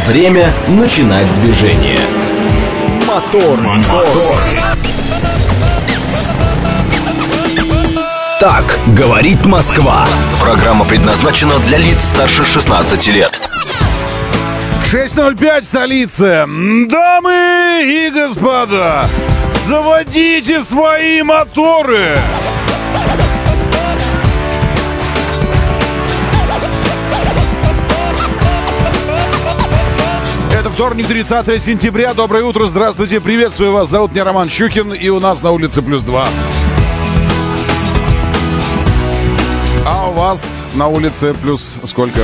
Время начинать движение. Мотор. Так говорит Москва. Программа предназначена для лиц старше 16 лет. 6:05 в столице. Дамы и господа, заводите свои моторы. Это вторник, 30 сентября. Доброе утро, здравствуйте, приветствую вас. Зовут меня Роман Щукин, и у нас на улице +2. А у вас на улице плюс сколько?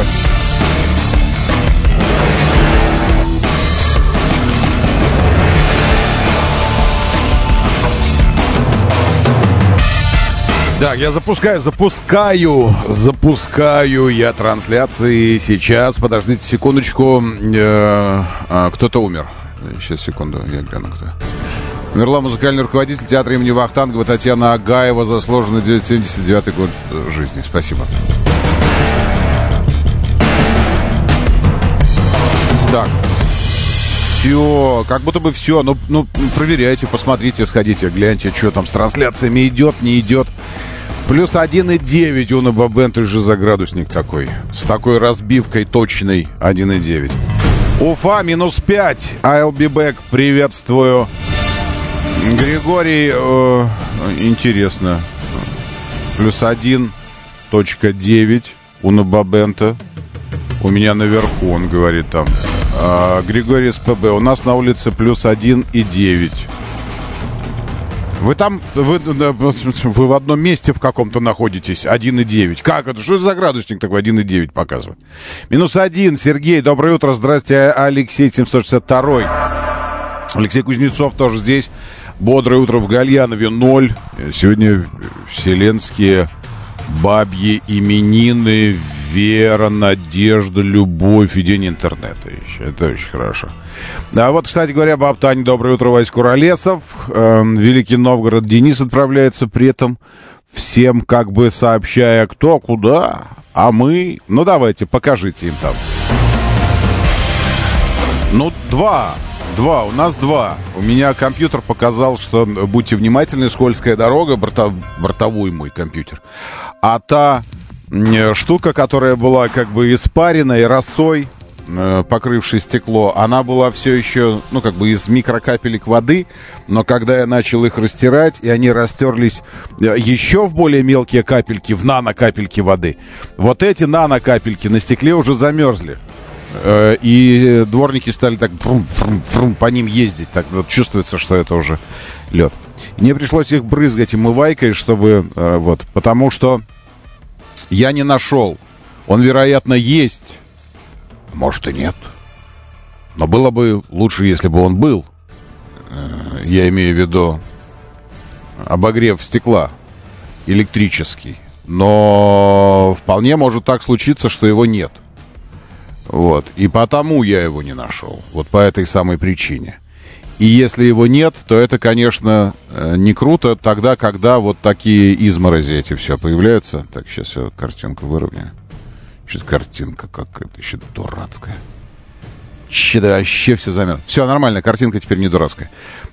Так, я запускаю я трансляции сейчас. Подождите секундочку. Кто-то умер. Сейчас, секунду, я гляну, кто. Умерла музыкальный руководитель театра имени Вахтангова Татьяна Агаева, заслуженный 979 год жизни. Спасибо. Так, все, как будто бы все. Ну, проверяйте, посмотрите, сходите, гляньте, что там с трансляциями идет, не идет. Плюс 1,9 у Набабен, ты же за градусник такой. С такой разбивкой точной 1,9. Уфа, -5. I'll be back, приветствую. Григорий, интересно. Плюс 1,9 у Набабента. У меня наверху, он говорит там. Григорий СПБ, у нас на улице плюс 1,9. Вы там, вы в одном месте в каком-то находитесь, 1,9. Как это? Что за градусник такой 1,9 показывает? -1, Сергей, доброе утро, здрасте, Алексей 762. Алексей Кузнецов тоже здесь. Бодрое утро в Гальянове, 0. Сегодня вселенские бабьи именины, вера, надежда, любовь и день интернета еще. Это очень хорошо. А вот, кстати говоря, баб Таня, доброе утро, Вась Куролесов. Великий Новгород Денис отправляется при этом всем как бы сообщая, кто куда, а мы... Ну, давайте, покажите им там. Ну, два, у нас 2. У меня компьютер показал, что, будьте внимательны, скользкая дорога, бортовой мой компьютер. А та штука, которая была как бы испаренной росой, покрывшей стекло, она была все еще, ну, как бы из микрокапелек воды, но когда я начал их растирать, и они растерлись еще в более мелкие капельки, в нанокапельки воды, вот эти нанокапельки на стекле уже замерзли. И дворники стали так фрум-фрум-фрум по ним ездить. Так вот чувствуется, что это уже лед. Мне пришлось их брызгать омывайкой, чтобы... вот, потому что я не нашел. Он, вероятно, есть. Может и нет. Но было бы лучше, если бы он был. Я имею в виду обогрев стекла электрический. Но вполне может так случиться, что его нет. Вот. И потому я его не нашел. Вот по этой самой причине. И если его нет, то это, конечно, не круто тогда, когда вот такие изморози эти все появляются. Так, сейчас я картинку выровняю. Сейчас картинка какая-то еще дурацкая. Да вообще все замерзло. Все нормально, картинка теперь не дурацкая.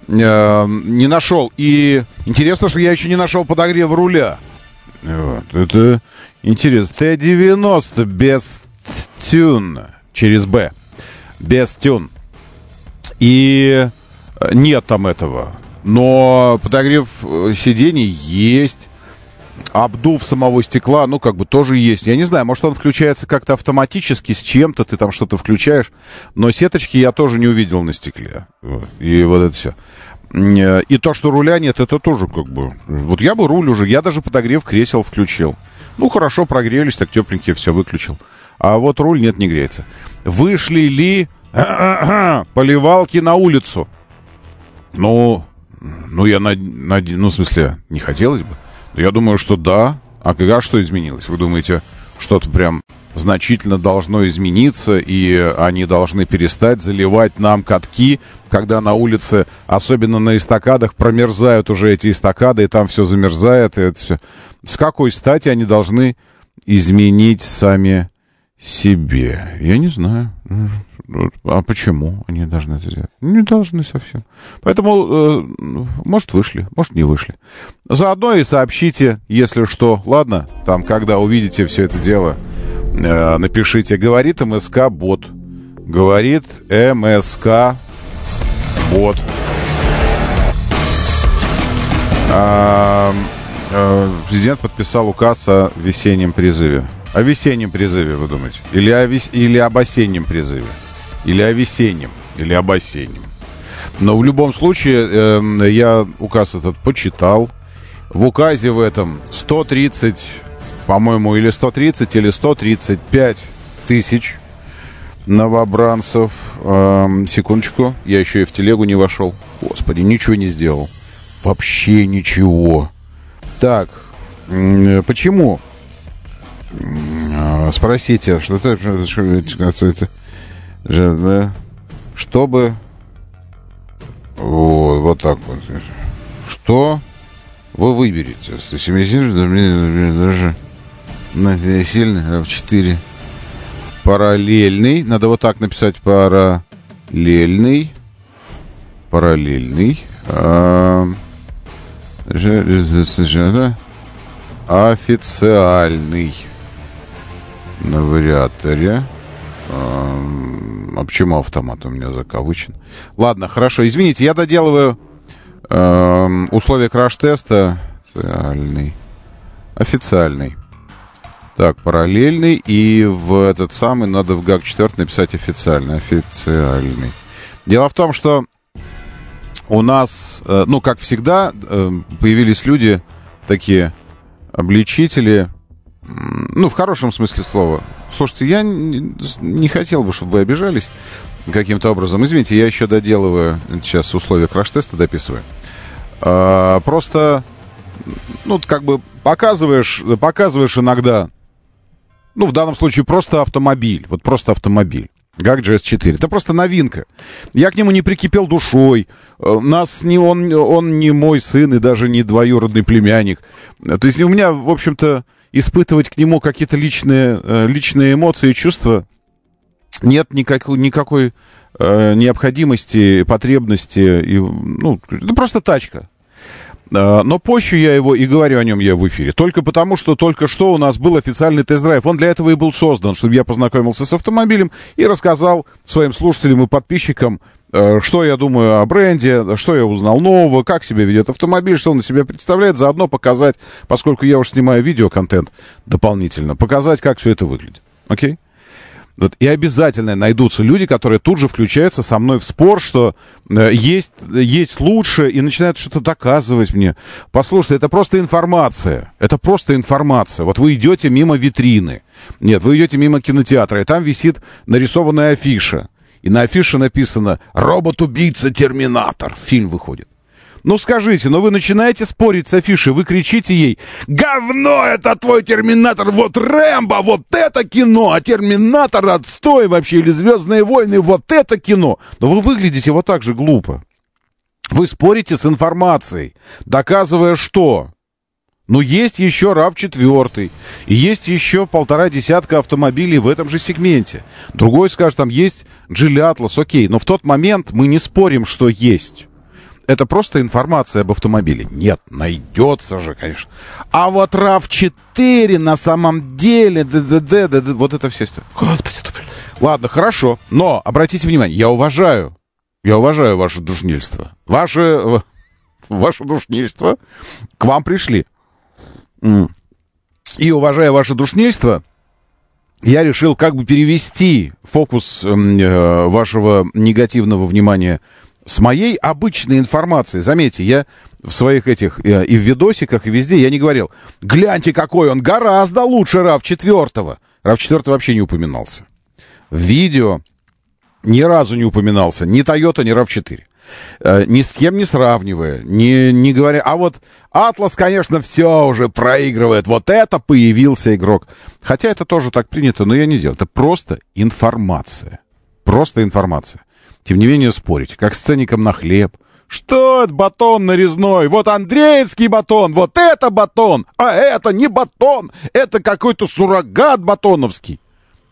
Не нашел. И интересно, что я еще не нашел подогрев руля. Вот. Это интересно. Т-90 без... тюн через Б. Без тюн. И нет там этого. Но подогрев сидений есть. Обдув самого стекла, ну, как бы тоже есть. Я не знаю, может, он включается как-то автоматически с чем-то, ты там что-то включаешь. Но сеточки я тоже не увидел на стекле. И вот это все. И то, что руля нет, это тоже как бы... Вот я бы руль уже, я даже подогрев кресел включил. Ну, хорошо, прогрелись, так тепленькие, все выключил. А вот руль нет, не греется. Вышли ли поливалки на улицу? Ну, я ну, в смысле, не хотелось бы. Я думаю, что да. А что изменилось? Вы думаете, что-то прям значительно должно измениться, и они должны перестать заливать нам катки, когда на улице, особенно на эстакадах, промерзают уже эти эстакады, и там все замерзает, и это все. С какой стати они должны изменить сами себе? Я не знаю. А почему они должны это сделать? Не должны совсем. Поэтому, может, вышли, может, не вышли. Заодно и сообщите, если что. Ладно, там, когда увидите все это дело, напишите «Говорит МСК-бот». Говорит МСК-бот. Президент подписал указ о весеннем призыве. О весеннем призыве, вы думаете? Или об осеннем призыве? Или о весеннем? Или об осеннем? Но в любом случае, я указ этот почитал. В указе в этом 130, по-моему, или 130, или 135 тысяч новобранцев. Секундочку, я еще и в телегу не вошел. Господи, ничего не сделал. Вообще ничего. Так, почему? Спросите, что это, чтобы вот так вот. Что вы выберете? Даже сильный в 4. Параллельный. Надо вот так написать. Параллельный. Официальный. На вариаторе. А почему автомат у меня закавычен? Ладно, хорошо. Извините, я доделываю условия краш-теста. Официальный. Так, параллельный. И в этот самый надо в ГАГ-4 написать официальный. Официальный. Дело в том, что у нас, ну, как всегда, появились люди, такие обличители, ну, в хорошем смысле слова. Слушайте, я не хотел бы, чтобы вы обижались каким-то образом. Извините, я еще доделываю, сейчас условия краш-теста дописываю. Просто, ну, как бы показываешь иногда, ну, в данном случае просто автомобиль, вот просто автомобиль. ГАГ GS4. Это просто новинка. Я к нему не прикипел душой. Он не мой сын и даже не двоюродный племянник. То есть у меня, в общем-то, испытывать к нему какие-то личные эмоции и чувства нет никакой необходимости, потребности. Ну, это просто тачка. Но позже я его и говорю о нем я в эфире. Только потому, что только что у нас был официальный тест-драйв. Он для этого и был создан, чтобы я познакомился с автомобилем и рассказал своим слушателям и подписчикам, что я думаю о бренде, что я узнал нового, как себя ведет автомобиль, что он из себя представляет. Заодно показать, поскольку я уже снимаю видеоконтент дополнительно, показать, как все это выглядит. Окей? Вот, и обязательно найдутся люди, которые тут же включаются со мной в спор, что есть лучше, и начинают что-то доказывать мне. Послушайте, это просто информация. Это просто информация. Вот вы идете мимо витрины. Нет, вы идете мимо кинотеатра, и там висит нарисованная афиша. И на афише написано «Робот-убийца Терминатор». Фильм выходит. Ну скажите, вы начинаете спорить с афишей, вы кричите ей: «Говно, это твой Терминатор, вот Рэмбо, вот это кино, а Терминатор отстой вообще, или Звездные войны, вот это кино». Но вы выглядите вот так же глупо. Вы спорите с информацией, доказывая что? Ну, есть еще RAV4, и есть еще 1,5 десятка автомобилей в этом же сегменте. Другой скажет, там есть Geely Atlas, окей, но в тот момент мы не спорим, что есть. Это просто информация об автомобиле. Нет, найдется же, конечно. А вот RAV4 на самом деле... Вот это все. Ладно, хорошо. Но, обратите внимание, я уважаю ваше душнильство. Ваше душнильство к вам пришли. И, уважая ваше душнильство, я решил как бы перевести фокус вашего негативного внимания с моей обычной информацией. Заметьте, я в своих этих и в видосиках, и везде я не говорил: гляньте, какой он гораздо лучше RAV4. RAV4 вообще не упоминался. В видео ни разу не упоминался ни Toyota, ни RAV4. Ни с кем не сравнивая, не говоря. А вот Atlas, конечно, все уже проигрывает. Вот это появился игрок. Хотя это тоже так принято, но я не делаю. Это просто информация. Просто информация. Тем не менее, спорить, как с ценником на хлеб. Что это батон нарезной? Вот андреевский батон, вот это батон, а это не батон, это какой-то суррогат батоновский.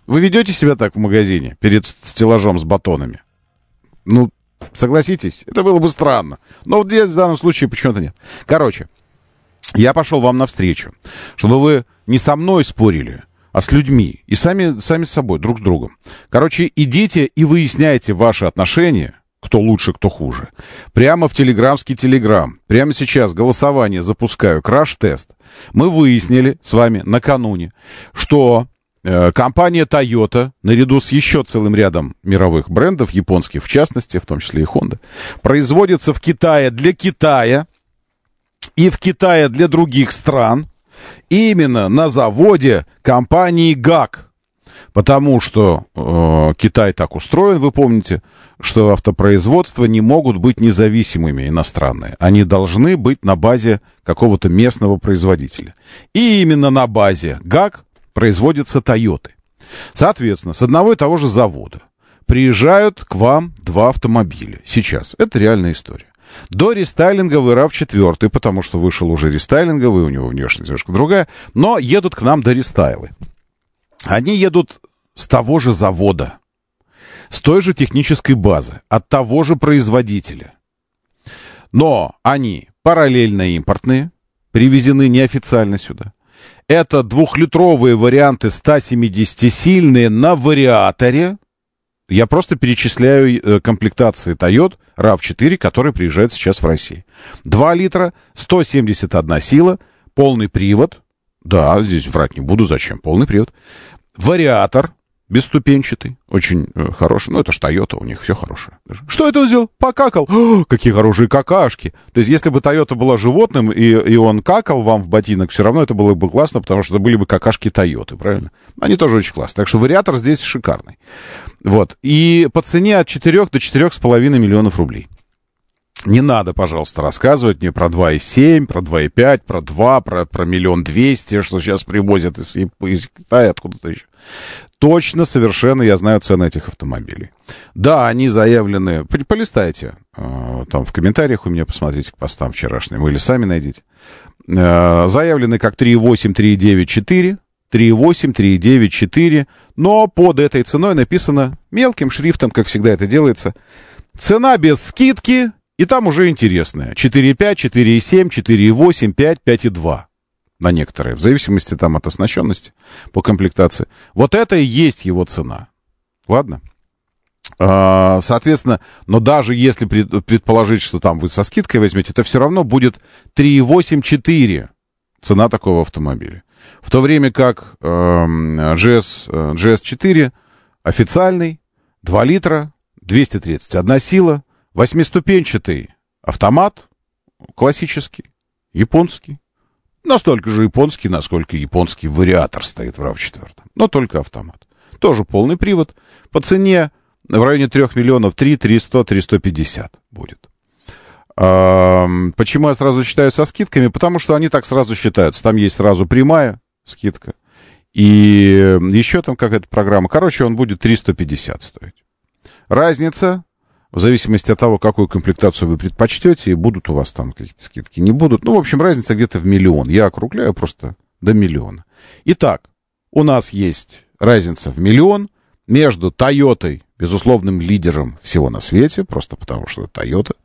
Вы ведете себя так в магазине перед стеллажом с батонами? Ну, согласитесь, это было бы странно. Но вот здесь в данном случае почему-то нет. Короче, я пошел вам навстречу, чтобы вы не со мной спорили, а с людьми. И сами с собой, друг с другом. Короче, идите и выясняйте ваши отношения, кто лучше, кто хуже. Прямо в телеграмский телеграм. Прямо сейчас голосование запускаю, краш-тест. Мы выяснили с вами накануне, что компания Toyota, наряду с еще целым рядом мировых брендов, японских в частности, в том числе и Honda, производится в Китае для Китая и в Китае для других стран именно на заводе компании ГАК. Потому что Китай так устроен, вы помните, что автопроизводства не могут быть независимыми иностранные. Они должны быть на базе какого-то местного производителя. И именно на базе ГАК производятся Тойоты. Соответственно, с одного и того же завода приезжают к вам 2 автомобиля. Сейчас. Это реальная история. До рестайлинговый RAV4, потому что вышел уже рестайлинговый, у него внешность немножко другая, но едут к нам до рестайлы. Они едут с того же завода, с той же технической базы, от того же производителя. Но они параллельно импортные, привезены неофициально сюда. Это 2-литровые варианты 170-сильные на вариаторе. Я просто перечисляю комплектации Toyota RAV4, которые приезжают сейчас в России. 2 литра, 171 сила, полный привод. Да, здесь врать не буду, зачем? Полный привод. Вариатор бесступенчатый, очень хороший. Ну, это ж Toyota, у них все хорошее. Что это он сделал? Покакал. О, какие хорошие какашки. То есть, если бы Toyota была животным, и он какал вам в ботинок, все равно это было бы классно, потому что это были бы какашки Toyota, правильно? Они тоже очень классные. Так что вариатор здесь шикарный. Вот. И по цене от 4 до 4,5 миллионов рублей. Не надо, пожалуйста, рассказывать мне про 2,7, про 2,5, про 2, про 1 200 000, что сейчас привозят из Китая, откуда-то еще. Точно, совершенно я знаю цены этих автомобилей. Да, они заявлены... Полистайте там в комментариях у меня, посмотрите к постам вчерашним, или сами найдите. Заявлены как 3,8, 3,9, 4, 3,8, 3,9, 4, но под этой ценой написано мелким шрифтом, как всегда это делается, цена без скидки, и там уже интересное. 4,5, 4,7, 4,8, 5, 5,2. На некоторые, в зависимости там от оснащенности по комплектации. Вот это и есть его цена. Ладно? Соответственно, но даже если предположить, что там вы со скидкой возьмете, это все равно будет 3,8-4 цена такого автомобиля. В то время как GS4 официальный, 2 литра, 231 сила, 8-ступенчатый автомат, классический, японский. Настолько же японский, насколько японский вариатор стоит в RAV4. Но только автомат. Тоже полный привод. По цене в районе 3 миллионов 300, 350 будет. Почему я сразу считаю со скидками? Потому что они так сразу считаются. Там есть сразу прямая скидка. И еще там какая-то программа. Короче, он будет 350 стоить. Разница... В зависимости от того, какую комплектацию вы предпочтете, будут у вас там какие-то скидки, не будут. Ну, в общем, разница где-то в 1 миллион. Я округляю просто до 1 миллиона. Итак, у нас есть разница в 1 миллион между Toyota, безусловным лидером всего на свете, просто потому что это Toyota.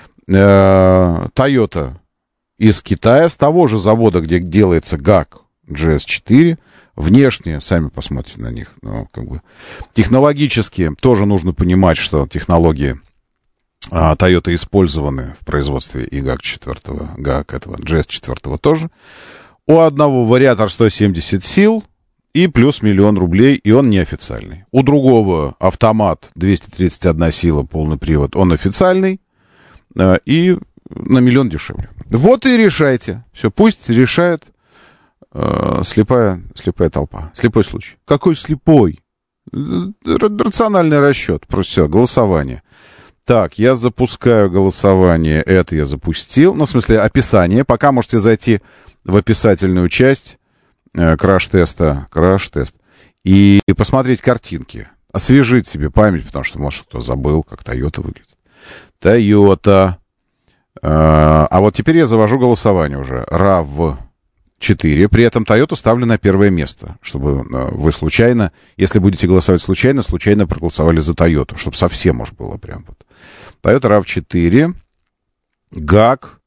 Toyota из Китая, с того же завода, где делается ГАК GS4. Внешне, сами посмотрите на них, ну, как бы, технологически тоже нужно понимать, что технологии Toyota использованы в производстве и ГАК-4, ГАК этого, GS4 тоже. У одного вариатор 170 сил и плюс 1 миллион рублей, и он неофициальный. У другого автомат 231 сила, полный привод, он официальный и на 1 миллион дешевле. Вот и решайте. Все, пусть решает слепая толпа. Слепой случай. Какой слепой? Рациональный расчет. Просто все, голосование. Так, я запускаю голосование. Это я запустил. Ну, в смысле, описание. Пока можете зайти в описательную часть краш-теста. Краш-тест. И посмотреть картинки. Освежить себе память, потому что, может, кто забыл, как Toyota выглядит. Toyota. А вот теперь я завожу голосование уже. RAV4. 4. При этом Toyota ставлю на первое место, чтобы вы случайно, если будете голосовать случайно проголосовали за Toyota, чтобы совсем уж было прям вот. Toyota RAV4, GAC,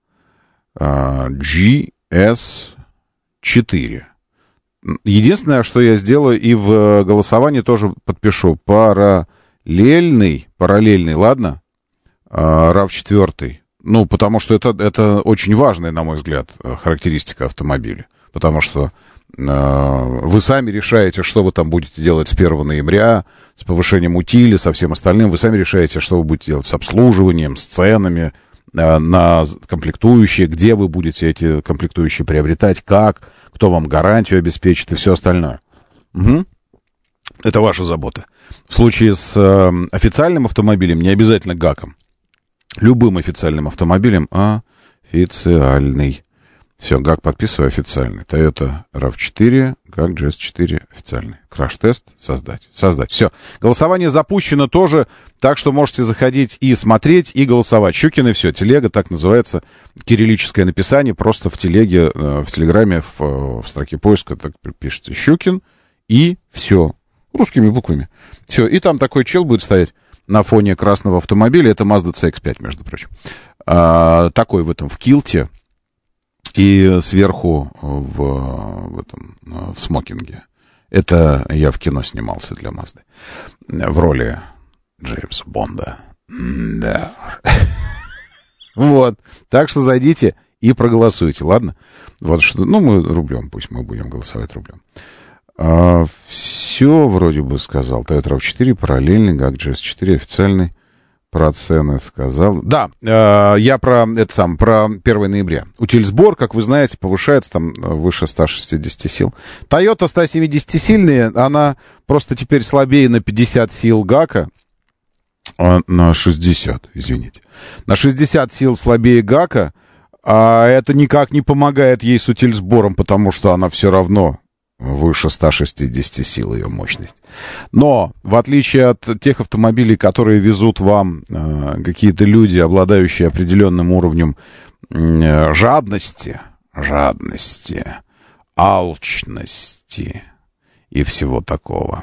GS4. Единственное, что я сделаю, и в голосовании тоже подпишу, параллельный, ладно, RAV4. Ну, потому что это очень важная, на мой взгляд, характеристика автомобиля. Потому что вы сами решаете, что вы там будете делать с 1 ноября, с повышением утиля, со всем остальным. Вы сами решаете, что вы будете делать с обслуживанием, с ценами на комплектующие, где вы будете эти комплектующие приобретать, как, кто вам гарантию обеспечит и все остальное. Угу. Это ваша забота. В случае с официальным автомобилем, не обязательно ГАКом, любым официальным автомобилем, официальный. Все, ГАК подписываю, официальный. Toyota RAV4, ГАК GS4 официальный. Краш-тест создать. Все. Голосование запущено тоже, так что можете заходить и смотреть, и голосовать. Щукин и все. Телега, так называется, кириллическое написание. Просто в телеге, в Телеграме, в строке поиска так пишется Щукин и все. Русскими буквами. Все. И там такой чел будет стоять на фоне красного автомобиля. Это Mazda CX-5, между прочим. Такой в килте. И сверху в смокинге. Это я в кино снимался для Мазды. В роли Джеймса Бонда. Да. Вот. Так что зайдите и проголосуйте, ладно? Вот что. Ну, мы рублем, пусть мы будем голосовать рублем. Все вроде бы сказал. Toyota RAV4, параллельный, ГАК GS4, официальный. Про цены сказал. Да, я про 1 ноября. Утильсбор, как вы знаете, повышается там выше 160 сил. Toyota 170-сильная, она просто теперь слабее на 50 сил ГАКа. На 60, извините. На 60 сил слабее ГАКа, а это никак не помогает ей с утильсбором, потому что она все равно выше 160 сил ее мощность. Но, в отличие от тех автомобилей, которые везут вам какие-то люди, обладающие определенным уровнем жадности, алчности и всего такого,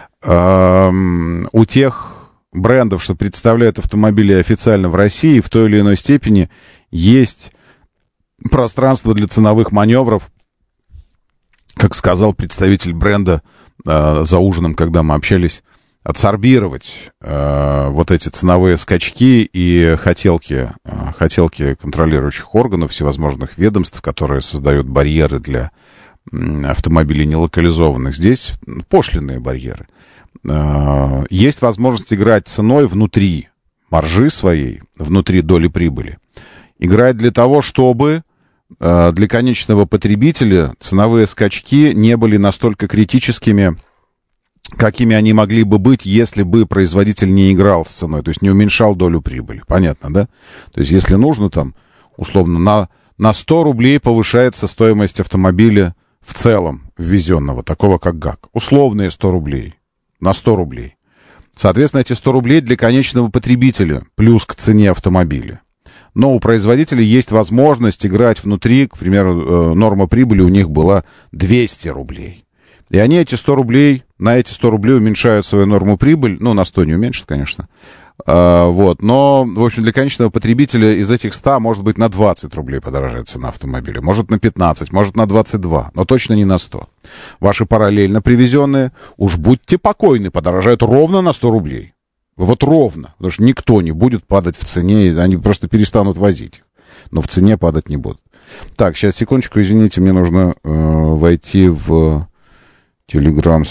у тех брендов, что представляют автомобили официально в России, в той или иной степени есть пространство для ценовых маневров. Как сказал представитель бренда за ужином, когда мы общались, отсорбировать вот эти ценовые скачки и хотелки контролирующих органов, всевозможных ведомств, которые создают барьеры для автомобилей нелокализованных. Здесь пошлинные барьеры. Есть возможность играть ценой внутри маржи своей, внутри доли прибыли. Играть для того, чтобы для конечного потребителя ценовые скачки не были настолько критическими, какими они могли бы быть, если бы производитель не играл с ценой, то есть не уменьшал долю прибыли. Понятно, да? То есть если нужно, там, условно, на 100 рублей повышается стоимость автомобиля в целом, ввезенного, такого как ГАК. Условные 100 рублей. На 100 рублей. Соответственно, эти 100 рублей для конечного потребителя, плюс к цене автомобиля. Но у производителей есть возможность играть внутри, к примеру, норма прибыли у них была 200 рублей. И они эти 100 рублей, на эти 100 рублей уменьшают свою норму прибыль, ну, на 100 не уменьшат, конечно. Вот, но, в общем, для конечного потребителя из этих 100, может быть, на 20 рублей подорожает цена автомобиля, может, на 15, может, на 22, но точно не на 100. Ваши параллельно привезенные, уж будьте покойны, подорожают ровно на 100 рублей. Вот ровно, потому что никто не будет падать в цене, они просто перестанут возить их, но в цене падать не будут. Так, сейчас, секундочку, извините, мне нужно войти в Телеграм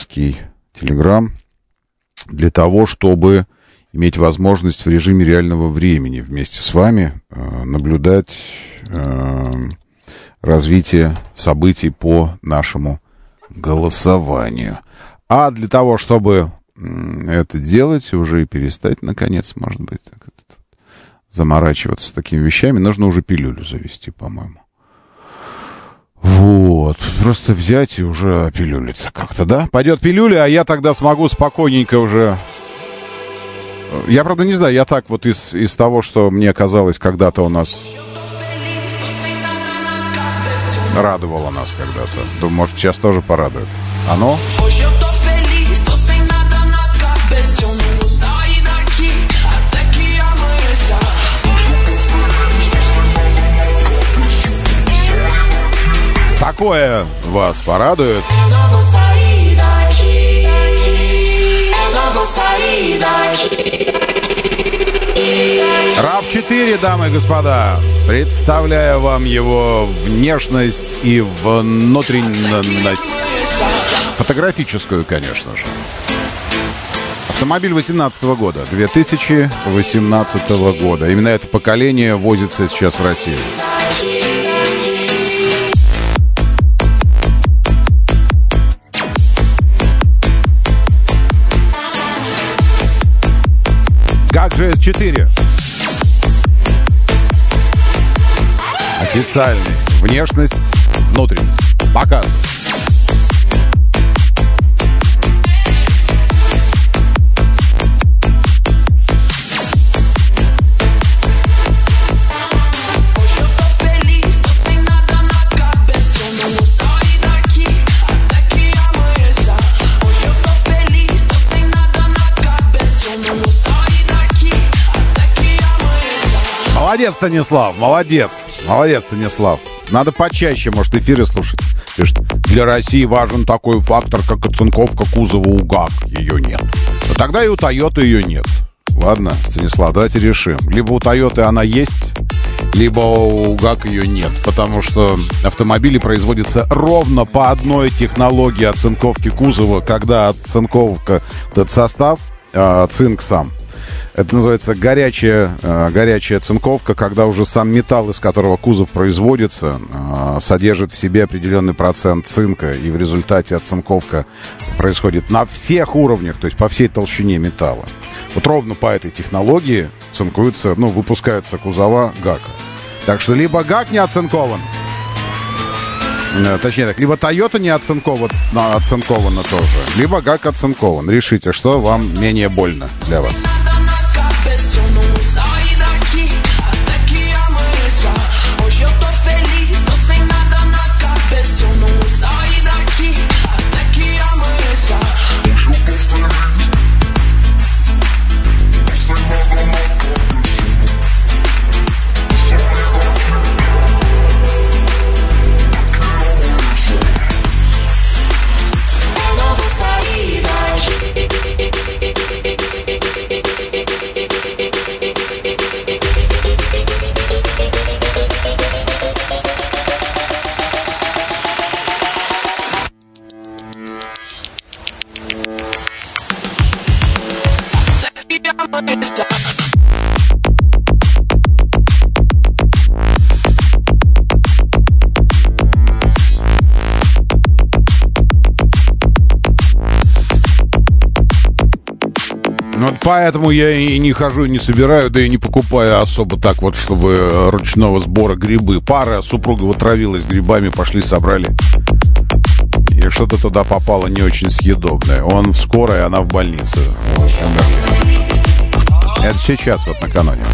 для того, чтобы иметь возможность в режиме реального времени вместе с вами наблюдать развитие событий по нашему голосованию. А для того, чтобы это делать, уже и перестать, наконец, может быть, заморачиваться с такими вещами, нужно уже пилюлю завести, по-моему. Вот, просто взять и уже пилюлиться как-то, да? Пойдет пилюля, а я тогда смогу спокойненько уже... Я, правда, не знаю, я так вот из того, что мне казалось когда-то у нас... радовало нас когда-то. Думаю, может, сейчас тоже порадует. А ну? Такое вас порадует? RAV4, дамы и господа, представляю вам его внешность и внутренность. Фотографическую, конечно же. Автомобиль 2018 года. Именно это поколение возится сейчас в России. GAC GS4. Официальный. Внешность, внутренность. Показывай. Молодец, Станислав, молодец. Молодец, Станислав. Надо почаще, может, эфиры слушать. Пишет, для России важен такой фактор, как оцинковка кузова у ГАК. Ее нет. Но тогда и у Тойоты ее нет. Ладно, Станислав, давайте решим. Либо у Тойоты она есть, либо у ГАК ее нет. Потому что автомобили производятся ровно по одной технологии оцинковки кузова, когда оцинковка, этот состав, цинк сам. Это называется горячая оцинковка, когда уже сам металл, из которого кузов производится, содержит в себе определенный процент цинка, и в результате оцинковка происходит на всех уровнях, то есть по всей толщине металла. Вот ровно по этой технологии цинкуются, выпускаются кузова ГАКа. Так что либо ГАК не оцинкован, точнее так, либо Toyota не оцинкована тоже, либо ГАК оцинкован. Решите, что вам менее больно для вас. Вот поэтому я и не хожу, и не собираю, да и не покупаю особо так вот, чтобы ручного сбора грибы. Пара супругов отравилась грибами, пошли собрали. И что-то туда попало не очень съедобное. Он в скорой, она в больнице. Умерли. Это сейчас, вот накануне.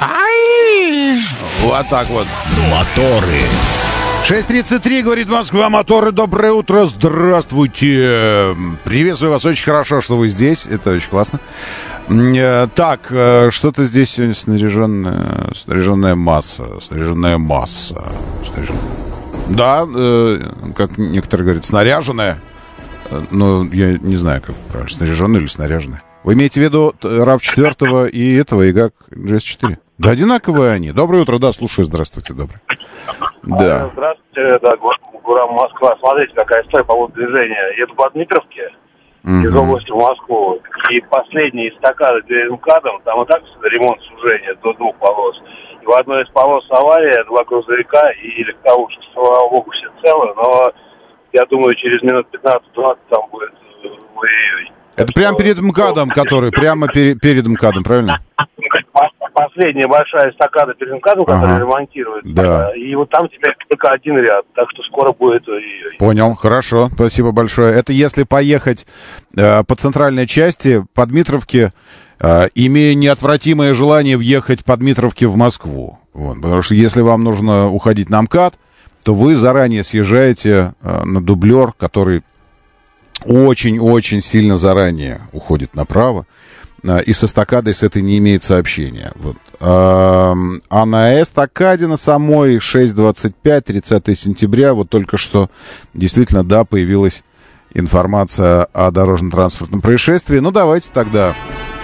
Ай! Вот так вот. Моторы. 6:33, говорит Москва, моторы, доброе утро, здравствуйте. Приветствую вас, очень хорошо, что вы здесь, это очень классно. Так, что-то здесь снаряженная масса. Да, как некоторые говорят, снаряженная. Но я не знаю, как правильно, снаряженная или снаряженная. Вы имеете в виду RAV4 и этого, и ГАК GS4? Да, одинаковые они. Доброе утро, да, слушаю, здравствуйте, доброе. Да. Здравствуйте, да, город Москва. Смотрите, какая история по поводу движения. Еду по Дмитровке из области в Москву. И последняя эстакада перед МКАДом, там и так ремонт сужения до 2 полос. И в одной из полос авария, 2 грузовика и легковушка. Слава богу, все целы, но я думаю, через минут 15-20 там будет ой-ой-ой. Это прямо перед МКАДом, который, прямо перед МКАДом, правильно? Последняя большая эстакада перед МКАДом, которая ремонтируют. Да. И вот там теперь только один ряд, так что скоро будет... Понял, хорошо, спасибо большое. Это если поехать по центральной части, по Дмитровке, имея неотвратимое желание въехать по Дмитровке в Москву. Вот, потому что если вам нужно уходить на МКАД, то вы заранее съезжаете на дублер, который очень-очень сильно заранее уходит направо. И с эстакадой с этой не имеет сообщения. Вот. А на эстакаде на самой 6:25, 30 сентября, вот только что действительно, да, появилась информация о дорожно-транспортном происшествии. Ну, давайте тогда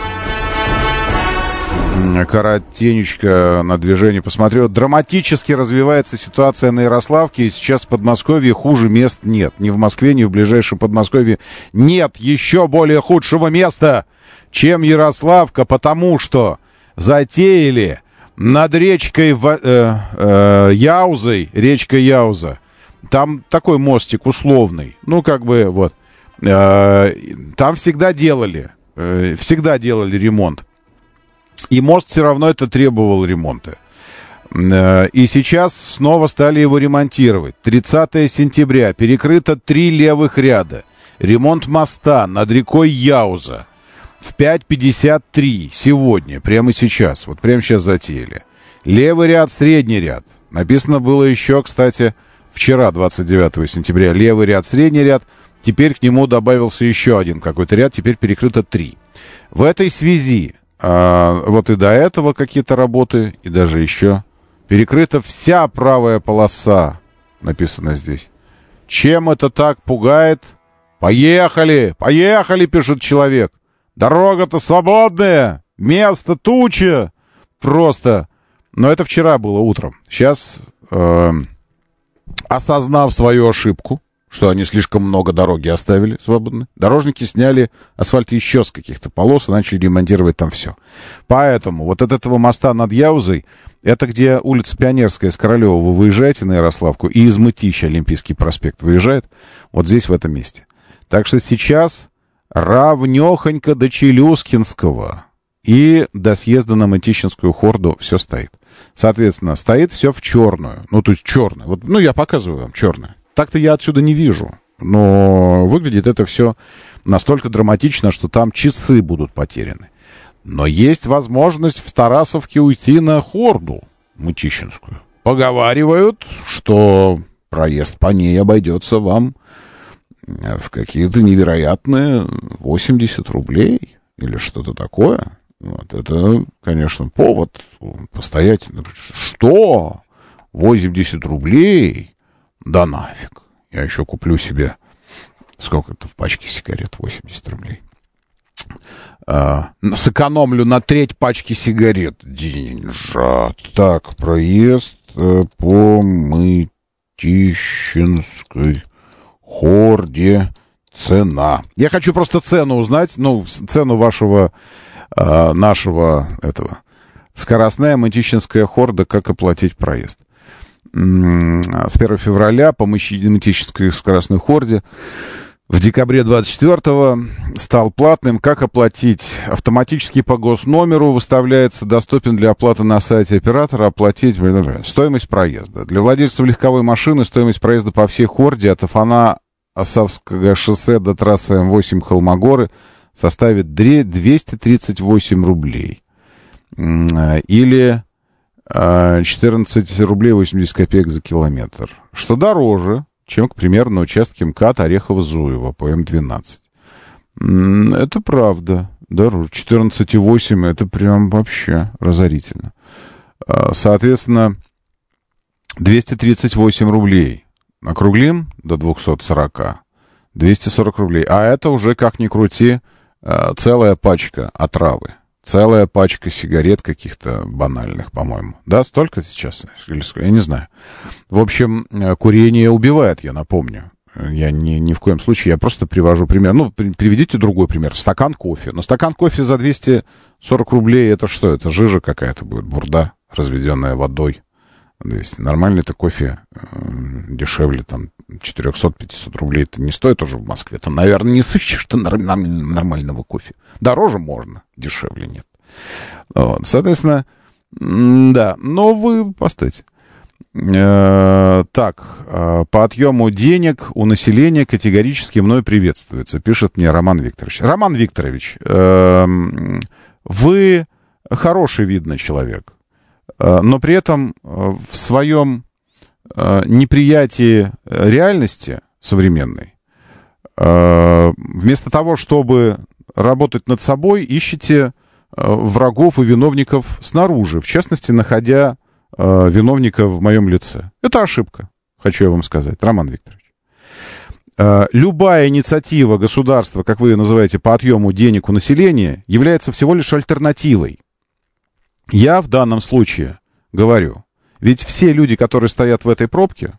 коротенечко на движение посмотрю. Драматически развивается ситуация на Ярославке, и сейчас в Подмосковье хуже мест нет. Ни в Москве, ни в ближайшем Подмосковье нет еще более худшего места, чем Ярославка, потому что затеяли над речкой Яузой, речка Яуза. Там такой мостик условный. Ну, как бы, вот. Там всегда делали ремонт. И мост все равно это требовал ремонта. И сейчас снова стали его ремонтировать. 30 сентября. Перекрыто 3 левых ряда. Ремонт моста над рекой Яуза. В 5:53 сегодня, прямо сейчас. Вот прямо сейчас затеяли. Левый ряд, средний ряд. Написано было еще, кстати, вчера, 29 сентября. Левый ряд, средний ряд. Теперь к нему добавился еще один какой-то ряд. Теперь перекрыто 3. В этой связи, вот и до этого какие-то работы, и даже еще. Перекрыта вся правая полоса, написано здесь. Чем это так пугает? Поехали, пишет человек. Дорога-то свободная, место туча. Просто. Но это вчера было утром. Сейчас, осознав свою ошибку, что они слишком много дороги оставили свободной, дорожники сняли асфальт еще с каких-то полос и начали ремонтировать там все. Поэтому вот от этого моста над Яузой, это где улица Пионерская с Королева, вы выезжаете на Ярославку, и из Мытища Олимпийский проспект выезжает, вот здесь, в этом месте. Так что сейчас равнёхонько до Челюскинского и до съезда на Мытищинскую хорду все стоит. Соответственно, стоит все в черную. Ну, то есть черное. Вот, ну, я показываю вам черное. Так-то я отсюда не вижу. Но выглядит это все настолько драматично, что там часы будут потеряны. Но есть возможность в Тарасовке уйти на хорду Мытищинскую. Поговаривают, что проезд по ней обойдется вам в какие-то невероятные 80 рублей или что-то такое. Вот это, конечно, повод постоять. Что? 80 рублей? Да нафиг. Я еще куплю себе... Сколько это в пачке сигарет? 80 рублей. Сэкономлю на треть пачки сигарет. Деньжат. Так, проезд по Мытищинской хорде. Цена. Я хочу просто цену узнать. Ну, цену вашего... нашего этого. Скоростная Мытищинская хорда. Как оплатить проезд? С 1 февраля по Мытищинской скоростной хорде в декабре 24-го стал платным. Как оплатить? Автоматически по госномеру выставляется, доступен для оплаты на сайте оператора. Оплатить стоимость проезда. Для владельцев легковой машины стоимость проезда по всей хорде от Афана-Осавского шоссе до трассы М8 Холмогоры составит 238 рублей. Или 14 рублей 80 копеек за километр. Что дороже, чем, к примеру, на участке МКАД Орехово-Зуево по М12. Это правда. Дороже. 14,8 это прям вообще разорительно. Соответственно, 238 рублей. Округлим до 240. 240 рублей. А это уже, как ни крути, целая пачка отравы. Целая пачка сигарет каких-то банальных, по-моему. Да, столько сейчас? Я не знаю. В общем, курение убивает, я напомню. Я ни в коем случае, я просто привожу пример. Ну, приведите другой пример. Стакан кофе. Но стакан кофе за 240 рублей, это что? Это жижа какая-то будет, бурда, разведенная водой. То есть нормальный-то кофе дешевле, там, 400-500 рублей. Это не стоит уже в Москве. Там, наверное, не сыщешь нормального кофе. Дороже можно, дешевле нет. Вот. Соответственно, да. Но вы постойте. Так, по отъему денег у населения категорически мной приветствуется, пишет мне Роман Викторович. Роман Викторович, вы хороший, видно, человек. Но при этом в своем неприятии реальности современной, вместо того, чтобы работать над собой, ищете врагов и виновников снаружи, в частности, находя виновника в моем лице. Это ошибка, хочу я вам сказать, Роман Викторович. Любая инициатива государства, как вы ее называете, по отъему денег у населения, является всего лишь альтернативой. Я в данном случае говорю, ведь все люди, которые стоят в этой пробке,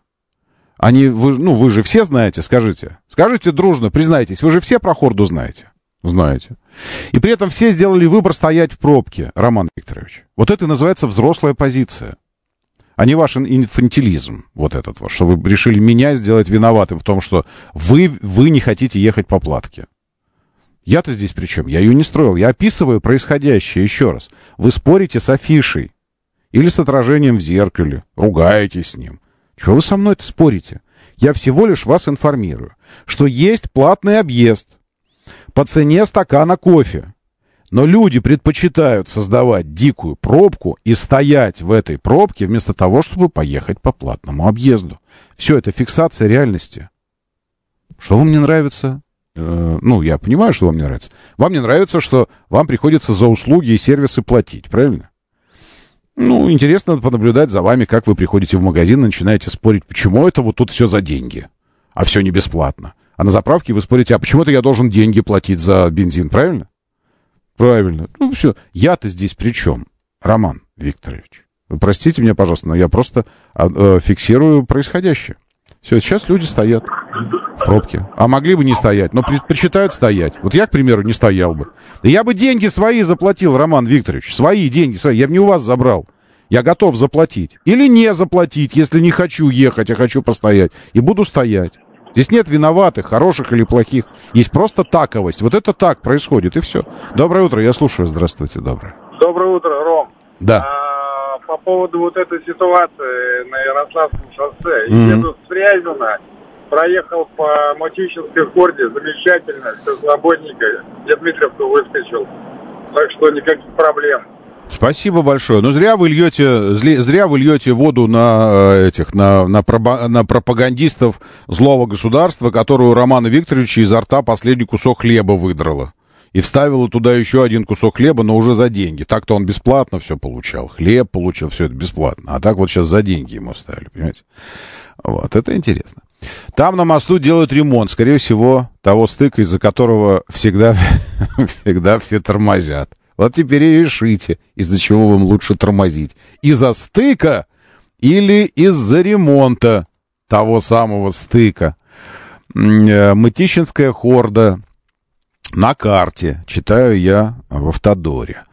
вы же все знаете, скажите дружно, признайтесь, вы же все про Хорду знаете. Знаете. И при этом все сделали выбор стоять в пробке, Роман Викторович. Вот это и называется взрослая позиция, а не ваш инфантилизм, вот этот вот, что вы решили меня сделать виноватым в том, что вы не хотите ехать по платке. Я-то здесь при чем? Я ее не строил. Я описываю происходящее еще раз. Вы спорите с афишей или с отражением в зеркале, ругаетесь с ним. Чего вы со мной-то спорите? Я всего лишь вас информирую, что есть платный объезд по цене стакана кофе. Но люди предпочитают создавать дикую пробку и стоять в этой пробке вместо того, чтобы поехать по платному объезду. Все это фиксация реальности. Что вам не нравится? Я понимаю, что вам не нравится. Вам не нравится, что вам приходится за услуги и сервисы платить, правильно? Интересно понаблюдать за вами, как вы приходите в магазин и начинаете спорить, почему это вот тут все за деньги, а все не бесплатно. А на заправке вы спорите, а почему-то я должен деньги платить за бензин, правильно? Правильно. Все. Я-то здесь при чем, Роман Викторович? Вы простите меня, пожалуйста, но я просто фиксирую происходящее. Все, сейчас люди стоят в пробке. А могли бы не стоять, но предпочитают стоять. Вот я, к примеру, не стоял бы. Да я бы деньги свои заплатил, Роман Викторович. Свои деньги, свои. Я бы не у вас забрал. Я готов заплатить. Или не заплатить, если не хочу ехать, а хочу постоять. И буду стоять. Здесь нет виноватых, хороших или плохих. Есть просто таковость. Вот это так происходит, и все. Доброе утро, я слушаю. Здравствуйте, доброе. Доброе утро, Ром. Да. По поводу вот этой ситуации на Ярославском шоссе. Еду с Фрязино, проехал по Мутищинской Хорде, замечательно, все свободненько. Я Дмитриевку выскочил, так что никаких проблем. Спасибо большое. Но зря вы льете воду на пропагандистов злого государства, которую Романа Викторовича изо рта последний кусок хлеба выдрала. И вставила туда еще один кусок хлеба, но уже за деньги. Так-то он бесплатно все получал. Хлеб получил, все это бесплатно. А так вот сейчас за деньги ему вставили, понимаете? Вот, это интересно. Там на мосту делают ремонт, скорее всего, того стыка, из-за которого всегда все тормозят. Вот теперь и решите, из-за чего вам лучше тормозить. Из-за стыка или из-за ремонта того самого стыка. Мытищинская Хорда на карте, читаю я в Автодоре.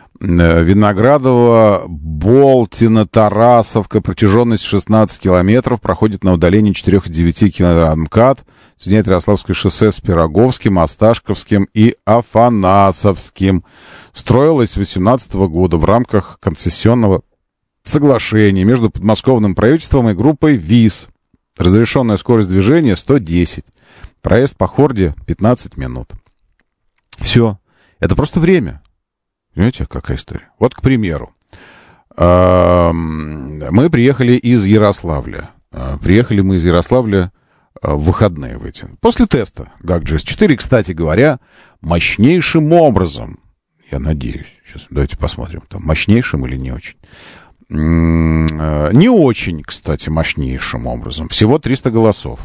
Виноградово, Болтино, Тарасовка, протяженность 16 километров, проходит на удалении 4,9 километров МКАД, соединяет Ярославское шоссе с Пироговским, Осташковским и Афанасовским. Строилось с 2018 года в рамках концессионного соглашения между подмосковным правительством и группой ВИЗ. Разрешенная скорость движения 110. Проезд по Хорде 15 минут. Все. Это просто время. Понимаете, какая история? Вот, к примеру, Мы приехали из Ярославля. Приехали мы из Ярославля в выходные в эти. После теста GAG-GS4, кстати говоря, мощнейшим образом, я надеюсь, сейчас давайте посмотрим, там мощнейшим или не очень. Не очень, кстати, мощнейшим образом. Всего 300 голосов.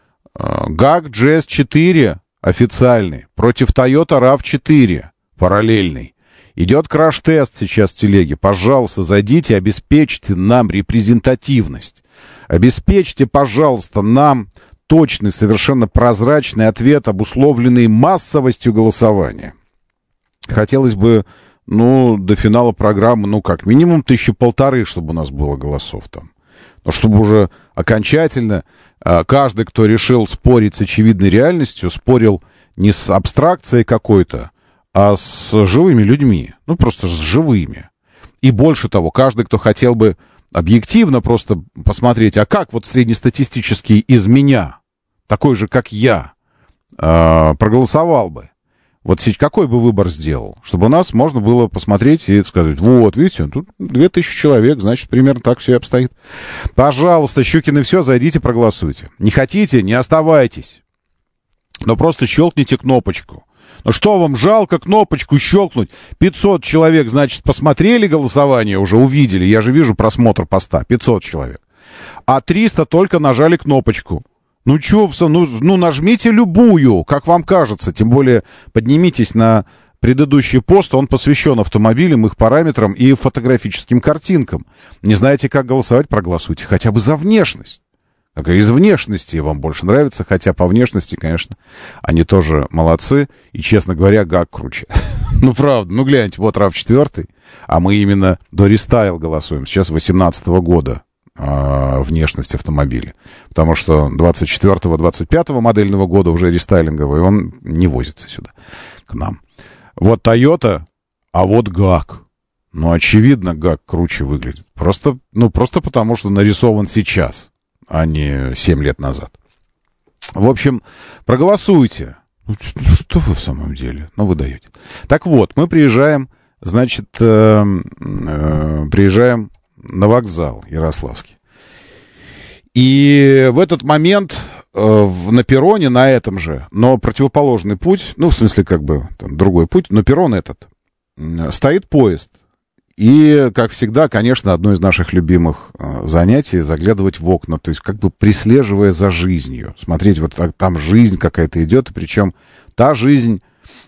GAG-GS4 официальный против Toyota RAV4 параллельный. Идет краш-тест сейчас в телеге. Пожалуйста, зайдите, обеспечьте нам репрезентативность. Обеспечьте, пожалуйста, нам точный, совершенно прозрачный ответ, обусловленный массовостью голосования. Хотелось бы, до финала программы, как минимум 1500, чтобы у нас было голосов там. Но чтобы уже окончательно каждый, кто решил спорить с очевидной реальностью, спорил не с абстракцией какой-то, а с живыми людьми. Просто с живыми. И больше того, каждый, кто хотел бы объективно просто посмотреть, а как вот среднестатистический из меня, такой же, как я, проголосовал бы. Вот какой бы выбор сделал? Чтобы у нас можно было посмотреть и сказать, вот, видите, тут 2000 человек, значит, примерно так все и обстоит. Пожалуйста, Щукины, все, зайдите, проголосуйте. Не хотите, не оставайтесь. Но просто щелкните кнопочку. Что вам жалко кнопочку щелкнуть? 500 человек, значит, посмотрели голосование, уже увидели. Я же вижу просмотр поста. 500 человек. А 300 только нажали кнопочку. Нажмите любую, как вам кажется. Тем более поднимитесь на предыдущий пост. Он посвящен автомобилям, их параметрам и фотографическим картинкам. Не знаете, как голосовать? Проголосуйте хотя бы за внешность. Из внешности вам больше нравится, хотя по внешности, конечно, они тоже молодцы. И, честно говоря, GAG круче. Правда, гляньте, вот RAV4, а мы именно до рестайл голосуем. Сейчас 2018 года внешность автомобиля. Потому что 24-25 модельного года уже рестайлинговый, он не возится сюда, к нам. Вот Toyota, а вот GAG. Очевидно, GAG круче выглядит. Просто потому, что нарисован сейчас, а не 7 лет назад. В общем, проголосуйте. Что вы в самом деле? Вы даете. Так вот, мы приезжаем, значит, приезжаем на вокзал Ярославский. И в этот момент на перроне, на этом же, но противоположный путь, в смысле, другой путь, но перрон этот, стоит поезд. И, как всегда, конечно, одно из наших любимых занятий — заглядывать в окна, то есть прислеживая за жизнью. Смотреть, вот там жизнь какая-то идет, и причем та жизнь,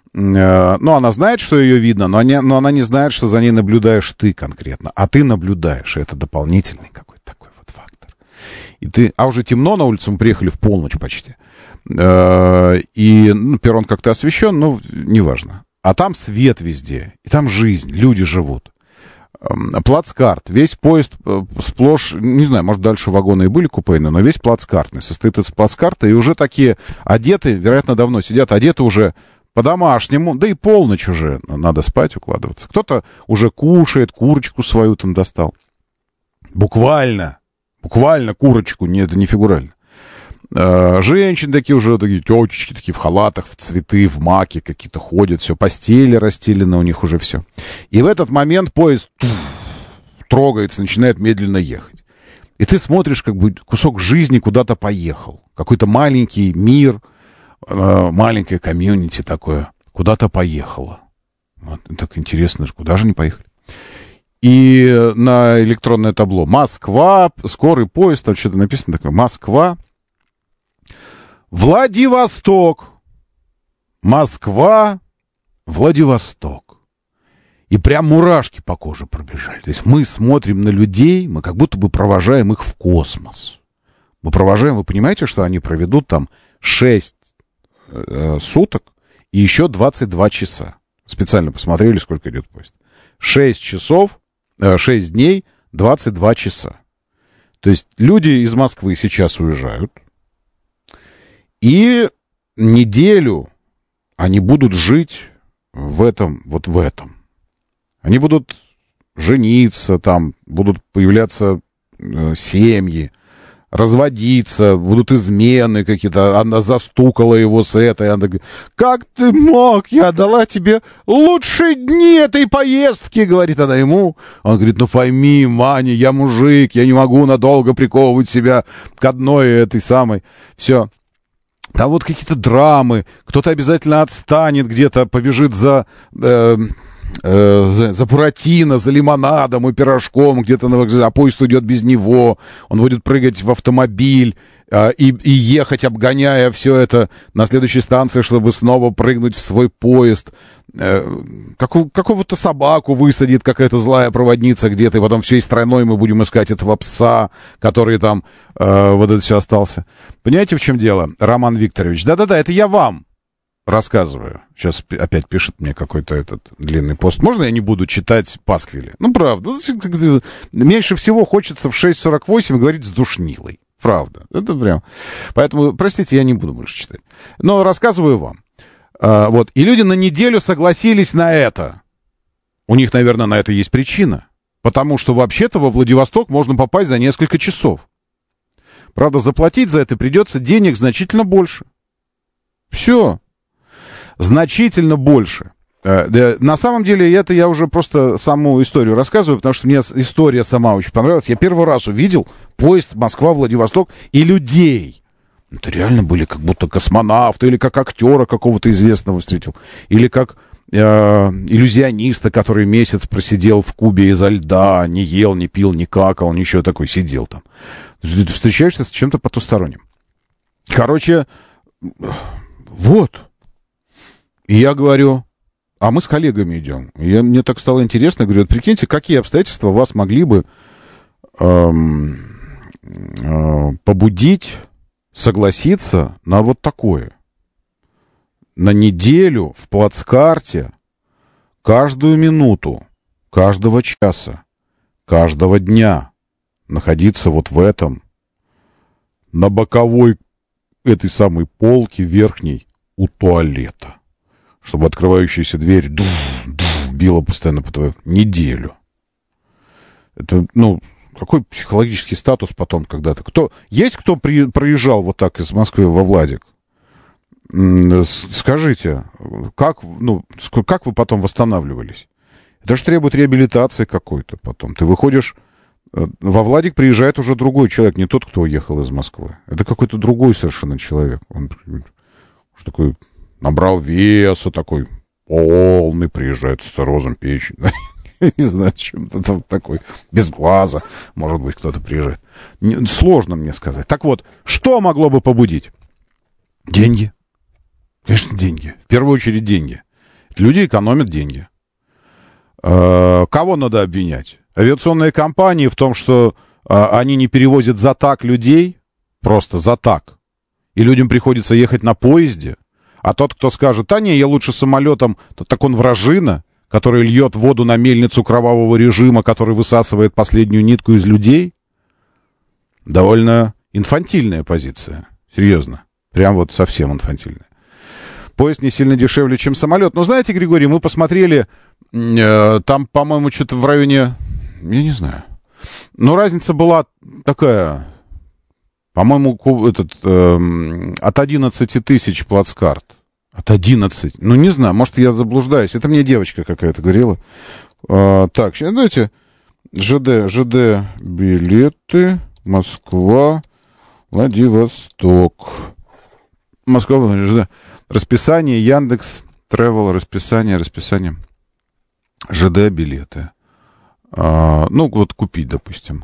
она знает, что ее видно, но она не знает, что за ней наблюдаешь ты конкретно. А ты наблюдаешь, и это дополнительный какой-то такой вот фактор. А уже темно на улице, мы приехали в полночь почти. И перрон как-то освещен, но неважно. А там свет везде, и там жизнь, люди живут. Плацкарт. Весь поезд сплошь, не знаю, может, дальше вагоны и были купейные, но весь плацкартный. Состоит из плацкарта, и уже такие одеты, вероятно, давно сидят, одеты уже по-домашнему, да и полночь уже, надо спать, укладываться. Кто-то уже кушает, курочку свою там достал. Буквально курочку, это не фигурально. Женщины такие уже, такие тетечки, такие в халатах, в цветы, в маке какие-то ходят, все, постели расстелены у них уже все. И в этот момент поезд трогается, начинает медленно ехать. И ты смотришь, кусок жизни куда-то поехал. Какой-то маленький мир, маленькое комьюнити такое, куда-то поехало. Вот, так интересно, куда же они поехали? И на электронное табло Москва, скорый поезд, там что-то написано такое, Москва, Владивосток. Москва, Владивосток. И прям мурашки по коже пробежали. То есть мы смотрим на людей, мы как будто бы провожаем их в космос. Мы провожаем, вы понимаете, что они проведут там 6 суток и еще 22 часа. Специально посмотрели, сколько идет поезд. 6 часов, 6 дней, 22 часа. То есть люди из Москвы сейчас уезжают. И неделю они будут жить в этом. Они будут жениться, там будут появляться семьи, разводиться, будут измены какие-то, она застукала его с этой, она говорит, как ты мог, я дала тебе лучшие дни этой поездки, говорит она ему. Он говорит, ну пойми, Маня, я мужик, я не могу надолго приковывать себя к одной этой самой, все. Там вот какие-то драмы, кто-то обязательно отстанет где-то, побежит за Буратино, за лимонадом и пирожком где-то на вокзале, а поезд уйдет без него, он будет прыгать в автомобиль и ехать, обгоняя все это на следующей станции, чтобы снова прыгнуть в свой поезд. Какого-то собаку высадит какая-то злая проводница где-то, и потом всей страной мы будем искать этого пса, который там вот это все остался. Понимаете, в чем дело, Роман Викторович? Да-да-да, это я вам рассказываю. Сейчас опять пишет мне какой-то этот длинный пост. Можно я не буду читать пасквили? Ну, правда. Меньше всего хочется в 6:48 говорить с душнилой. Правда. Это прям... Поэтому, простите, я не буду больше читать. Но рассказываю вам. Вот. И люди на неделю согласились на это. У них, наверное, на это есть причина. Потому что вообще-то во Владивосток можно попасть за несколько часов. Правда, заплатить за это придется денег значительно больше. Все. Значительно больше. На самом деле, это я уже просто саму историю рассказываю, потому что мне история сама очень понравилась. Я первый раз увидел поезд Москва-Владивосток и людей. Это реально были как будто космонавты, или как актера какого-то известного встретил, или как иллюзиониста, который месяц просидел в кубе изо льда, не ел, не пил, не какал, ничего такой, сидел там. Ты встречаешься с чем-то потусторонним. Короче, вот. И я говорю, а мы с коллегами идем. И мне так стало интересно, говорю, вот прикиньте, какие обстоятельства вас могли бы побудить согласиться на вот такое. На неделю в плацкарте каждую минуту, каждого часа, каждого дня находиться вот в этом, на боковой этой самой полке верхней у туалета. Чтобы открывающаяся дверь била постоянно по твоему... Неделю. Это, ну, какой психологический статус потом когда-то? Есть кто проезжал вот так из Москвы во Владик? Скажите, как вы потом восстанавливались? Это же требует реабилитации какой-то потом. Ты выходишь... Во Владик приезжает уже другой человек, не тот, кто уехал из Москвы. Это какой-то другой совершенно человек. Он такой... Набрал веса такой, полный, приезжает с циррозом печени. Не знаю, чем-то там такой, без глаза, может быть, кто-то приезжает. Сложно мне сказать. Так вот, что могло бы побудить? Деньги. Конечно, деньги. В первую очередь деньги. Люди экономят деньги. Кого надо обвинять? Авиационные компании в том, что они не перевозят за так людей, просто за так. И людям приходится ехать на поезде. А тот, кто скажет, да не, я лучше самолетом, так он вражина, который льет воду на мельницу кровавого режима, который высасывает последнюю нитку из людей. Довольно инфантильная позиция. Серьезно. Прям вот совсем инфантильная. Поезд не сильно дешевле, чем самолет. Но знаете, Григорий, мы посмотрели, там, по-моему, что-то в районе, я не знаю. Но разница была такая... По-моему, от 11 тысяч плацкарт. От 11. Ну, не знаю, может, я заблуждаюсь. Это мне девочка какая-то говорила. Так, сейчас, давайте. ЖД билеты. Москва. Владивосток. Москва, Владивосток. Расписание. Яндекс. Travel. Расписание. ЖД билеты. Ну, вот купить, допустим.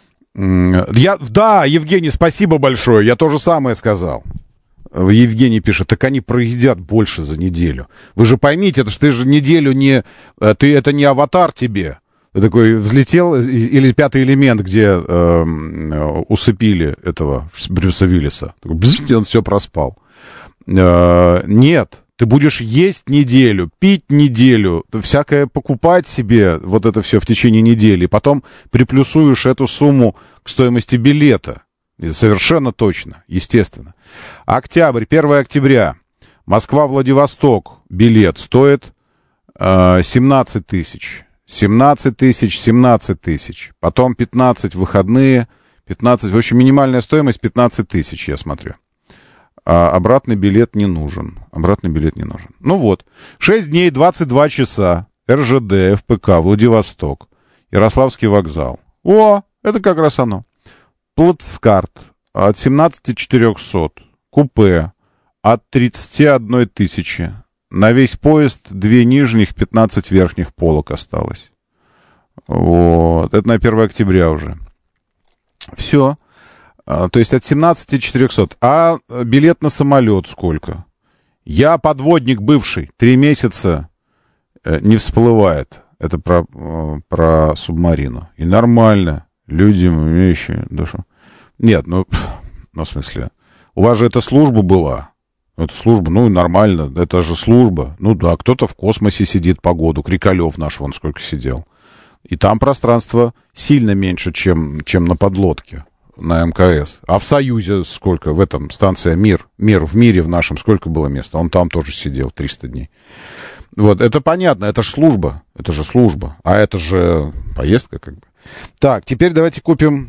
Да, Евгений, спасибо большое. Я то же самое сказал. Евгений пишет, так они проедят больше за неделю. Вы же поймите, это ж ты же неделю не... это не аватар тебе. Ты такой взлетел, или пятый элемент, где усыпили этого Брюса Уиллиса. Такой, он все проспал. Нет. Ты будешь есть неделю, пить неделю, всякое покупать себе, вот это все в течение недели. Потом приплюсуешь эту сумму к стоимости билета. Совершенно точно, естественно. Октябрь, 1 октября. Москва-Владивосток. Билет стоит 17 тысяч. 17 тысяч. Потом 15 выходные. 15, в общем, минимальная стоимость 15 тысяч, я смотрю. А обратный билет не нужен. Ну вот. 6 дней, 22 часа. РЖД, ФПК, Владивосток. Ярославский вокзал. О, это как раз оно. Плацкарт от 17 400. Купе от 31 тысячи. На весь поезд 2 нижних, 15 верхних полок осталось. Вот. Это на 1 октября уже. Все. То есть от 17 400. А билет на самолет сколько? Я подводник бывший. 3 месяца не всплывает. Это про субмарину. И нормально. Люди, умеющие душу. Нет, ну, в смысле, у вас же эта служба была. Это служба, ну, нормально. Это же служба. Ну да, кто-то в космосе сидит по году. Крикалев наш вон сколько сидел. И там пространство сильно меньше, чем на подлодке. На МКС. А в Союзе сколько? В этом станция Мир в мире в нашем сколько было места? Он там тоже сидел 300 дней. Вот, это понятно, это же служба. Это же служба. А это же поездка как бы. Так, теперь давайте купим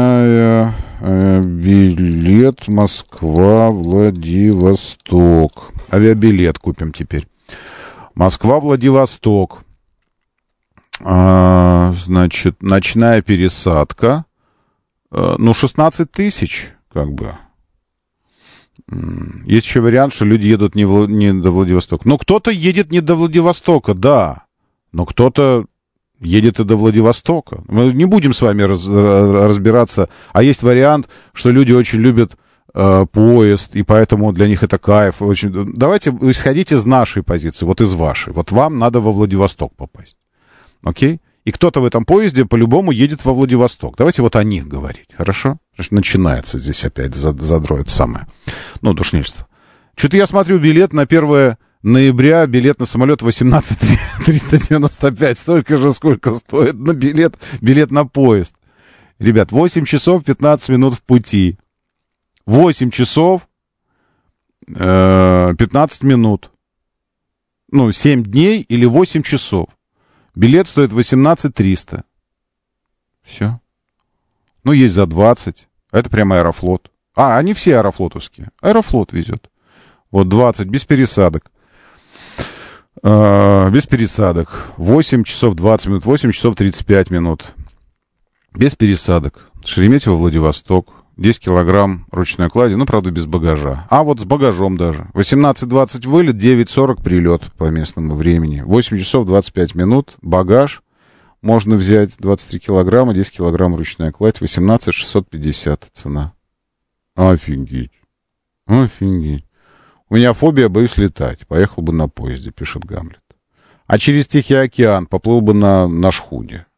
билет Москва-Владивосток. Авиабилет купим теперь. Москва-Владивосток. Значит, ночная пересадка. Ну, 16 тысяч, как бы. Есть еще вариант, что люди едут не до Владивостока. Ну, кто-то едет не до Владивостока, да. Но кто-то едет и до Владивостока. Мы не будем с вами разбираться. А есть вариант, что люди очень любят поезд, и поэтому для них это кайф. Очень... Давайте исходите из нашей позиции, вот из вашей. Вот вам надо во Владивосток попасть. Окей? И кто-то в этом поезде по-любому едет во Владивосток. Давайте вот о них говорить, хорошо? Начинается здесь опять задроет самое. Ну, душнильство. Что-то я смотрю билет на 1 ноября, билет на самолет 18 395. Столько же, сколько стоит на билет на поезд. Ребят, 8 часов 15 минут в пути. 8 часов 15 минут. Ну, 7 дней или 8 часов. Билет стоит 18 300. Все. Ну, есть за 20. Это прямо Аэрофлот. А, они все аэрофлотовские. Аэрофлот везет. Вот 20, без пересадок. Без пересадок. 8 часов 20 минут, 8 часов 35 минут. Без пересадок. Шереметьево, Владивосток. 10 килограмм ручной клади, ну, правда, без багажа. А вот с багажом даже. 18:20 вылет, 9:40 прилет по местному времени. 8 часов 25 минут. Багаж можно взять 23 килограмма, 10 килограмм ручная кладь, 18 650 цена. Офигеть. Офигеть. У меня фобия, боюсь летать. Поехал бы на поезде, пишет Гамлет. А через Тихий океан поплыл бы на шхуне.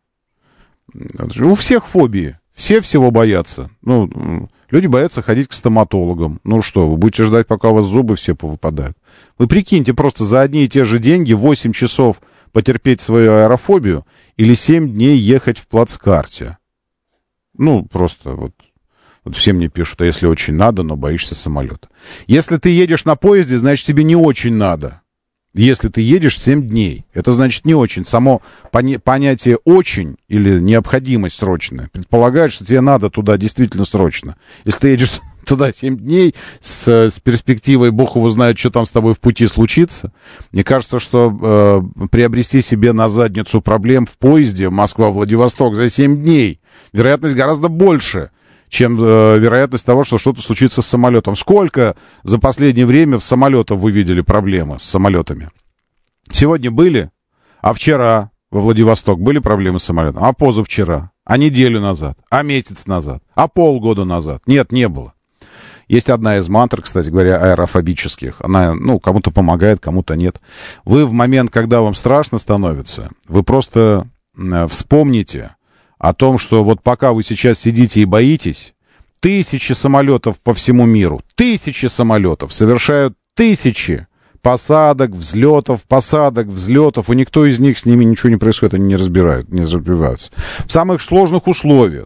У всех фобии. Все всего боятся. Ну, люди боятся ходить к стоматологам. Ну что, вы будете ждать, пока у вас зубы все повыпадают. Вы прикиньте, просто за одни и те же деньги 8 часов потерпеть свою аэрофобию или 7 дней ехать в плацкарте. Ну, просто вот все мне пишут, а если очень надо, но боишься самолета. Если ты едешь на поезде, значит, тебе не очень надо. Если ты едешь 7 дней, это значит не очень. Само понятие «очень» или необходимость срочная предполагает, что тебе надо туда действительно срочно. Если ты едешь туда 7 дней с перспективой, бог его знает, что там с тобой в пути случится, мне кажется, что приобрести себе на задницу проблем в поезде Москва-Владивосток за 7 дней вероятность гораздо больше, чем вероятность того, что что-то случится с самолетом. Сколько за последнее время в самолетах вы видели проблемы с самолетами? Сегодня были, а вчера во Владивосток были проблемы с самолетом, а позавчера, а неделю назад, а месяц назад, а полгода назад. Нет, не было. Есть одна из мантр, кстати говоря, аэрофобических. Она, ну, кому-то помогает, кому-то нет. Вы в момент, когда вам страшно становится, вы просто вспомните о том, что вот пока вы сейчас сидите и боитесь, тысячи самолетов по всему миру, тысячи самолетов совершают тысячи посадок, взлетов, и никто из них, с ними ничего не происходит, они не разбиваются. В самых сложных условиях.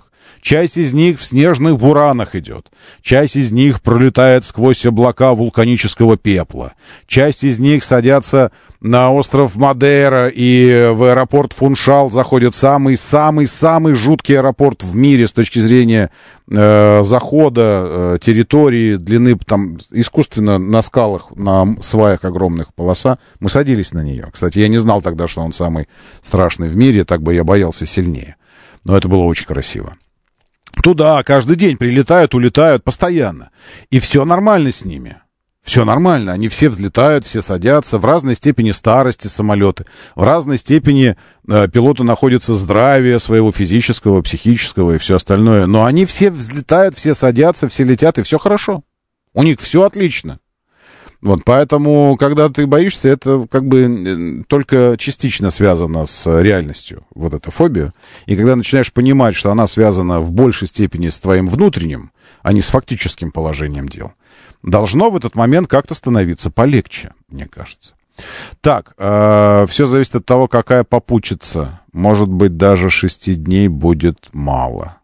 Часть из них в снежных буранах идет. Часть из них пролетает сквозь облака вулканического пепла. Часть из них садятся на остров Мадейра и в аэропорт Фуншал заходит самый-самый-самый жуткий аэропорт в мире с точки зрения захода территории, длины, там искусственно на скалах, на сваях огромных полоса. Мы садились на нее. Кстати, я не знал тогда, что он самый страшный в мире, так бы я боялся сильнее. Но это было очень красиво. Туда каждый день прилетают, улетают постоянно. И все нормально с ними. Все нормально, они все взлетают, все садятся, в разной степени старости самолеты, в разной степени пилоты находятся здравия своего физического, психического и все остальное. Но они все взлетают, все садятся, все летят, и все хорошо. У них все отлично. Вот, поэтому, когда ты боишься, это как бы только частично связано с реальностью, вот эта фобия. И когда начинаешь понимать, что она связана в большей степени с твоим внутренним, а не с фактическим положением дел, должно в этот момент как-то становиться полегче, мне кажется. Так, все зависит от того, какая попутчица. Может быть, даже 6 дней будет мало.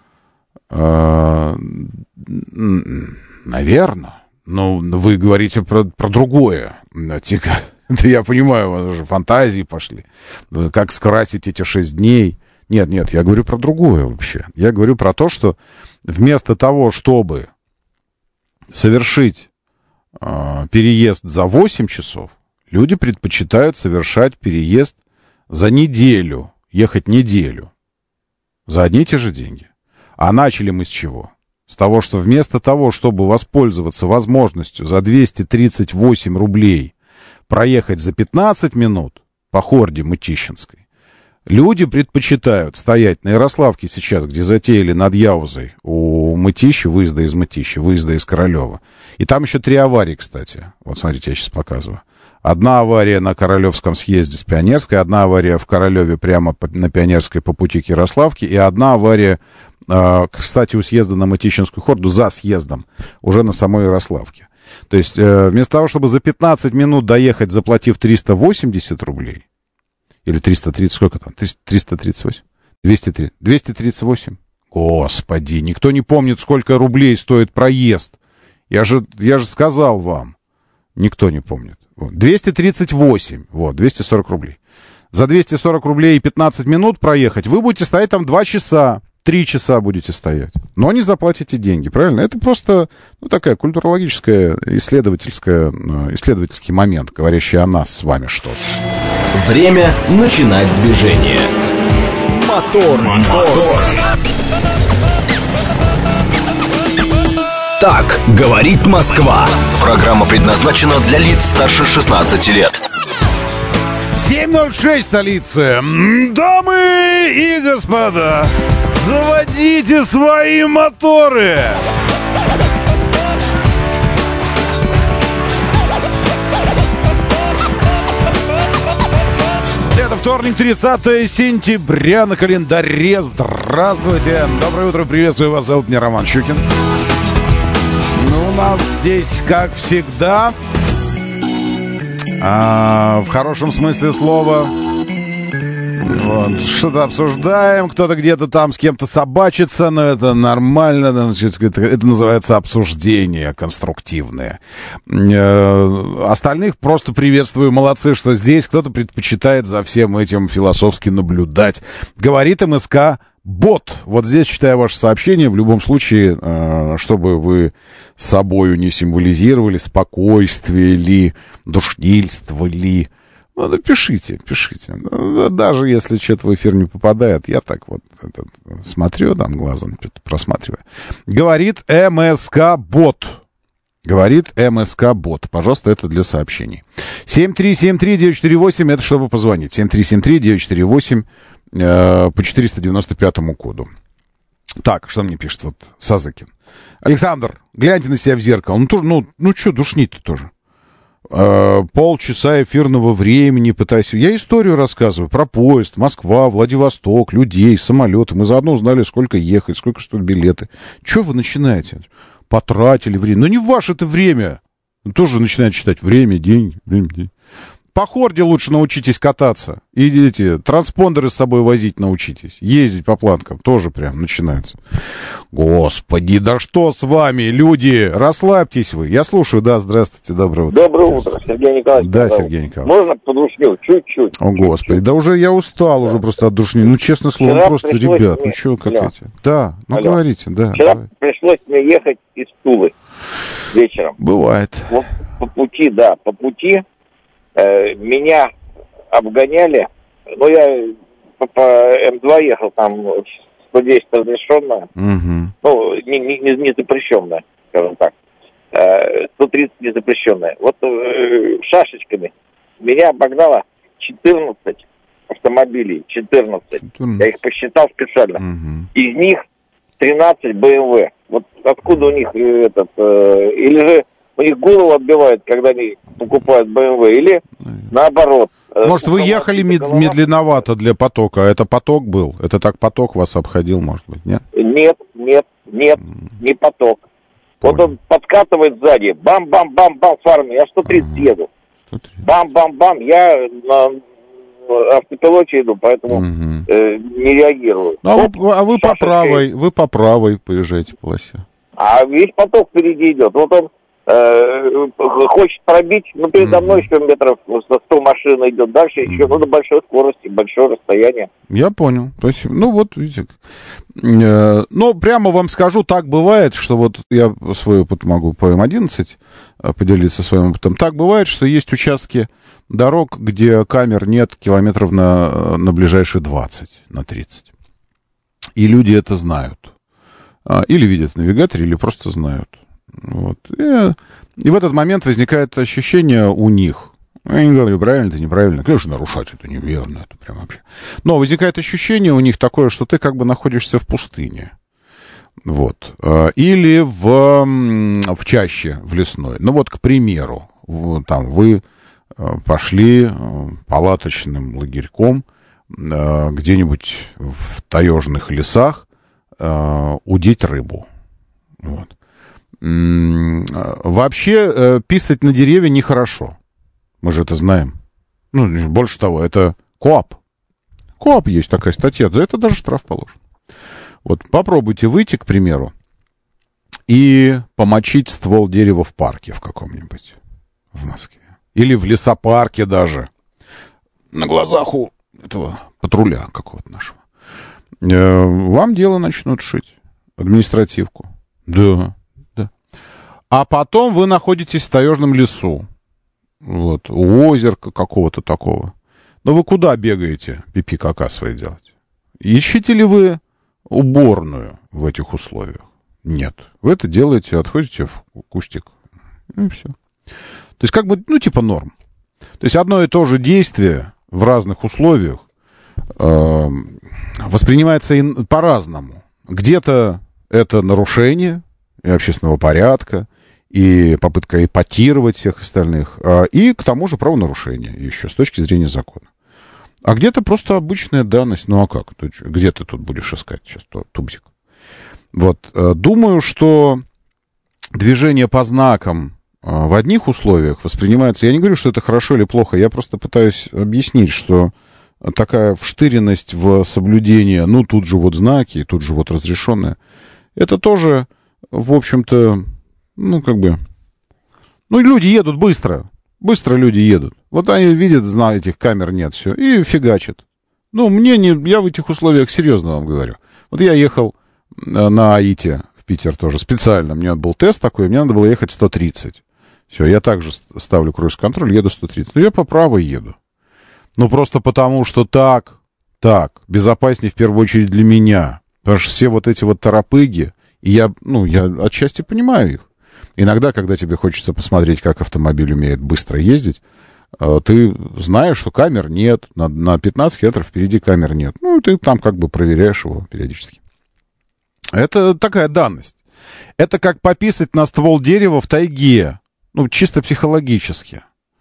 Наверное. Ну, вы говорите про другое. Да я понимаю, у вас же фантазии пошли. Как скрасить эти 6 дней? Нет, я говорю про другое вообще. Я говорю про то, что вместо того, чтобы совершить переезд за 8 часов, люди предпочитают совершать переезд за неделю, ехать неделю. За одни и те же деньги. А начали мы с чего? С того, что вместо того, чтобы воспользоваться возможностью за 238 рублей проехать за 15 минут по хорде Мытищинской, люди предпочитают стоять на Ярославке сейчас, где затеяли над Яузой у Мытищи, выезда из Королева. И там еще 3 аварии, кстати. Вот смотрите, я сейчас показываю. Одна авария на Королевском съезде с Пионерской, одна авария в Королеве прямо на Пионерской по пути к Ярославке, и одна авария, кстати, у съезда на Мытищинскую хорду, за съездом, уже на самой Ярославке. То есть вместо того, чтобы за 15 минут доехать, заплатив 380 рублей, или 330, сколько там? 338? 238? Господи, никто не помнит, сколько рублей стоит проезд. Я же сказал вам. Никто не помнит. 238, 240 рублей. За 240 рублей и 15 минут проехать вы будете стоять там 2 часа. 3 часа будете стоять. Но не заплатите деньги, правильно? Это просто такая культурологическая, исследовательский момент, говорящий о нас с вами что-то. Время начинать движение. Мотор. Так говорит Москва. Программа предназначена для лиц старше 16 лет. 7:06 столицы. Дамы и господа, заводите свои моторы. Это вторник, 30 сентября на календаре. Здравствуйте. Доброе утро, приветствую вас. Зовут меня Роман Щукин. У нас здесь, как всегда, в хорошем смысле слова, вот, что-то обсуждаем, кто-то где-то там с кем-то собачится, но это нормально, это называется обсуждение конструктивное. Остальных просто приветствую, молодцы, что здесь кто-то предпочитает за всем этим философски наблюдать. Говорит МСК Бот. Вот здесь читаю ваше сообщение. В любом случае, чтобы вы собою не символизировали спокойствие ли, душнильство ли. Ну, пишите. Даже если что-то в эфир не попадает, я так вот смотрю, там глазом что-то просматриваю. Говорит МСК Бот. Пожалуйста, это для сообщений. 7373948, это чтобы позвонить. 7373948 по 495 коду. Так, что мне пишет вот Сазыкин? Александр, гляньте на себя в зеркало. Ну что душнить-то тоже? Полчаса эфирного времени пытаюсь. Я историю рассказываю про поезд, Москва, Владивосток, людей, самолеты. Мы заодно узнали, сколько ехать, сколько стоят билеты. Что вы начинаете? Потратили время. Ну не ваше это время. Тоже начинает считать время, деньги. по хорде лучше научитесь кататься. И эти транспондеры с собой возить научитесь. Ездить по планкам тоже прям начинается. Господи, да что с вами, люди? Расслабьтесь вы. Я слушаю, да, здравствуйте, доброе утро. Доброе утро, Сергей Николаевич. Да, Сергей Николаевич. Можно подушнил? Чуть-чуть. О, Господи, да уже я устал уже просто от душни. Ну, честно слово, Вчера просто, пришлось ребят, мне... ну что, как Алло. эти? Да, ну Алло. говорите, да. Вчера давай. пришлось мне ехать из Тулы вечером. Бывает. Вот по пути меня обгоняли. Ну, я по М2 ехал, там 110 разрешенная. Угу. Ну, не запрещенная, скажем так. 130 незапрещенная. Вот шашечками меня обогнало 14 автомобилей. 14. Я их посчитал специально. Угу. Из них 13 BMW. Вот откуда у них или же у них голову отбивают, когда они покупают BMW, или наоборот. Может, вы ехали медленновато для потока, а это поток был? Это так поток вас обходил, может быть, нет? Нет, не поток. Понял. Вот он подкатывает сзади, бам-бам-бам-бам фарами, я 130 еду. 130. Бам-бам-бам, я на автопилоте иду, поэтому не реагирую. Ну, а вы по правой поезжаете полосе. А весь поток впереди идет. Вот он хочет пробить, но передо мной еще метров 100 машин идет. Дальше еще на большой скорости, большое расстояние. Я понял. Спасибо. Ну, вот, видите. Но прямо вам скажу, так бывает, что вот я свой опыт могу по М11 поделиться своим опытом. Так бывает, что есть участки дорог, где камер нет километров на ближайшие 20, на 30. И люди это знают. Или видят в навигаторе, или просто знают. Вот. И в этот момент возникает ощущение у них. Я не говорю, правильно это, неправильно. Конечно, нарушать это неверно, это прям вообще. Но возникает ощущение у них такое, что ты как бы находишься в пустыне. Вот. Или в чаще, в лесной. Ну вот, к примеру, там вы пошли палаточным лагерьком где-нибудь в таежных лесах удить рыбу. Вот. Вообще, писать на деревья нехорошо. Мы же это знаем. Ну, больше того, это КоАП. КоАП есть такая статья, за это даже штраф положен. Вот попробуйте выйти, к примеру, и помочить ствол дерева в парке в каком-нибудь в Москве. Или в лесопарке даже. На глазах у этого патруля какого-то нашего. Вам дело начнут шить. Административку. Да. А потом вы находитесь в таежном лесу. Вот, у озера какого-то такого. Но вы куда бегаете пипи-кака свои делать? Ищете ли вы уборную в этих условиях? Нет. Вы это делаете, отходите в кустик. И все. То есть как бы, ну, типа норм. То есть одно и то же действие в разных условиях воспринимается по-разному. Где-то это нарушение и общественного порядка, и попытка эпатировать всех остальных, и к тому же правонарушение еще с точки зрения закона. А где-то просто обычная данность. Ну а как? Где ты тут будешь искать сейчас тубзик? Вот. Думаю, что движение по знакам в одних условиях воспринимается... Я не говорю, что это хорошо или плохо, я просто пытаюсь объяснить, что такая вштыренность в соблюдение, ну тут же вот знаки, тут же вот разрешенное, это тоже, в общем-то... Ну, как бы... Ну, люди едут быстро. Быстро люди едут. Вот они видят, знают, этих камер нет, все, и фигачат. Ну, мне не... Я в этих условиях серьезно вам говорю. Вот я ехал на АИТе в Питер тоже специально. У меня был тест такой, мне надо было ехать 130. Все, я также ставлю круиз-контроль, еду 130. Но я по правой еду. Ну, просто потому, что так, безопаснее в первую очередь для меня. Потому что все вот эти вот торопыги, и я отчасти понимаю их. Иногда, когда тебе хочется посмотреть, как автомобиль умеет быстро ездить, ты знаешь, что камер нет, на 15 метров впереди камер нет. Ну, ты там как бы проверяешь его периодически. Это такая данность. Это как пописать на ствол дерева в тайге. Ну, чисто психологически.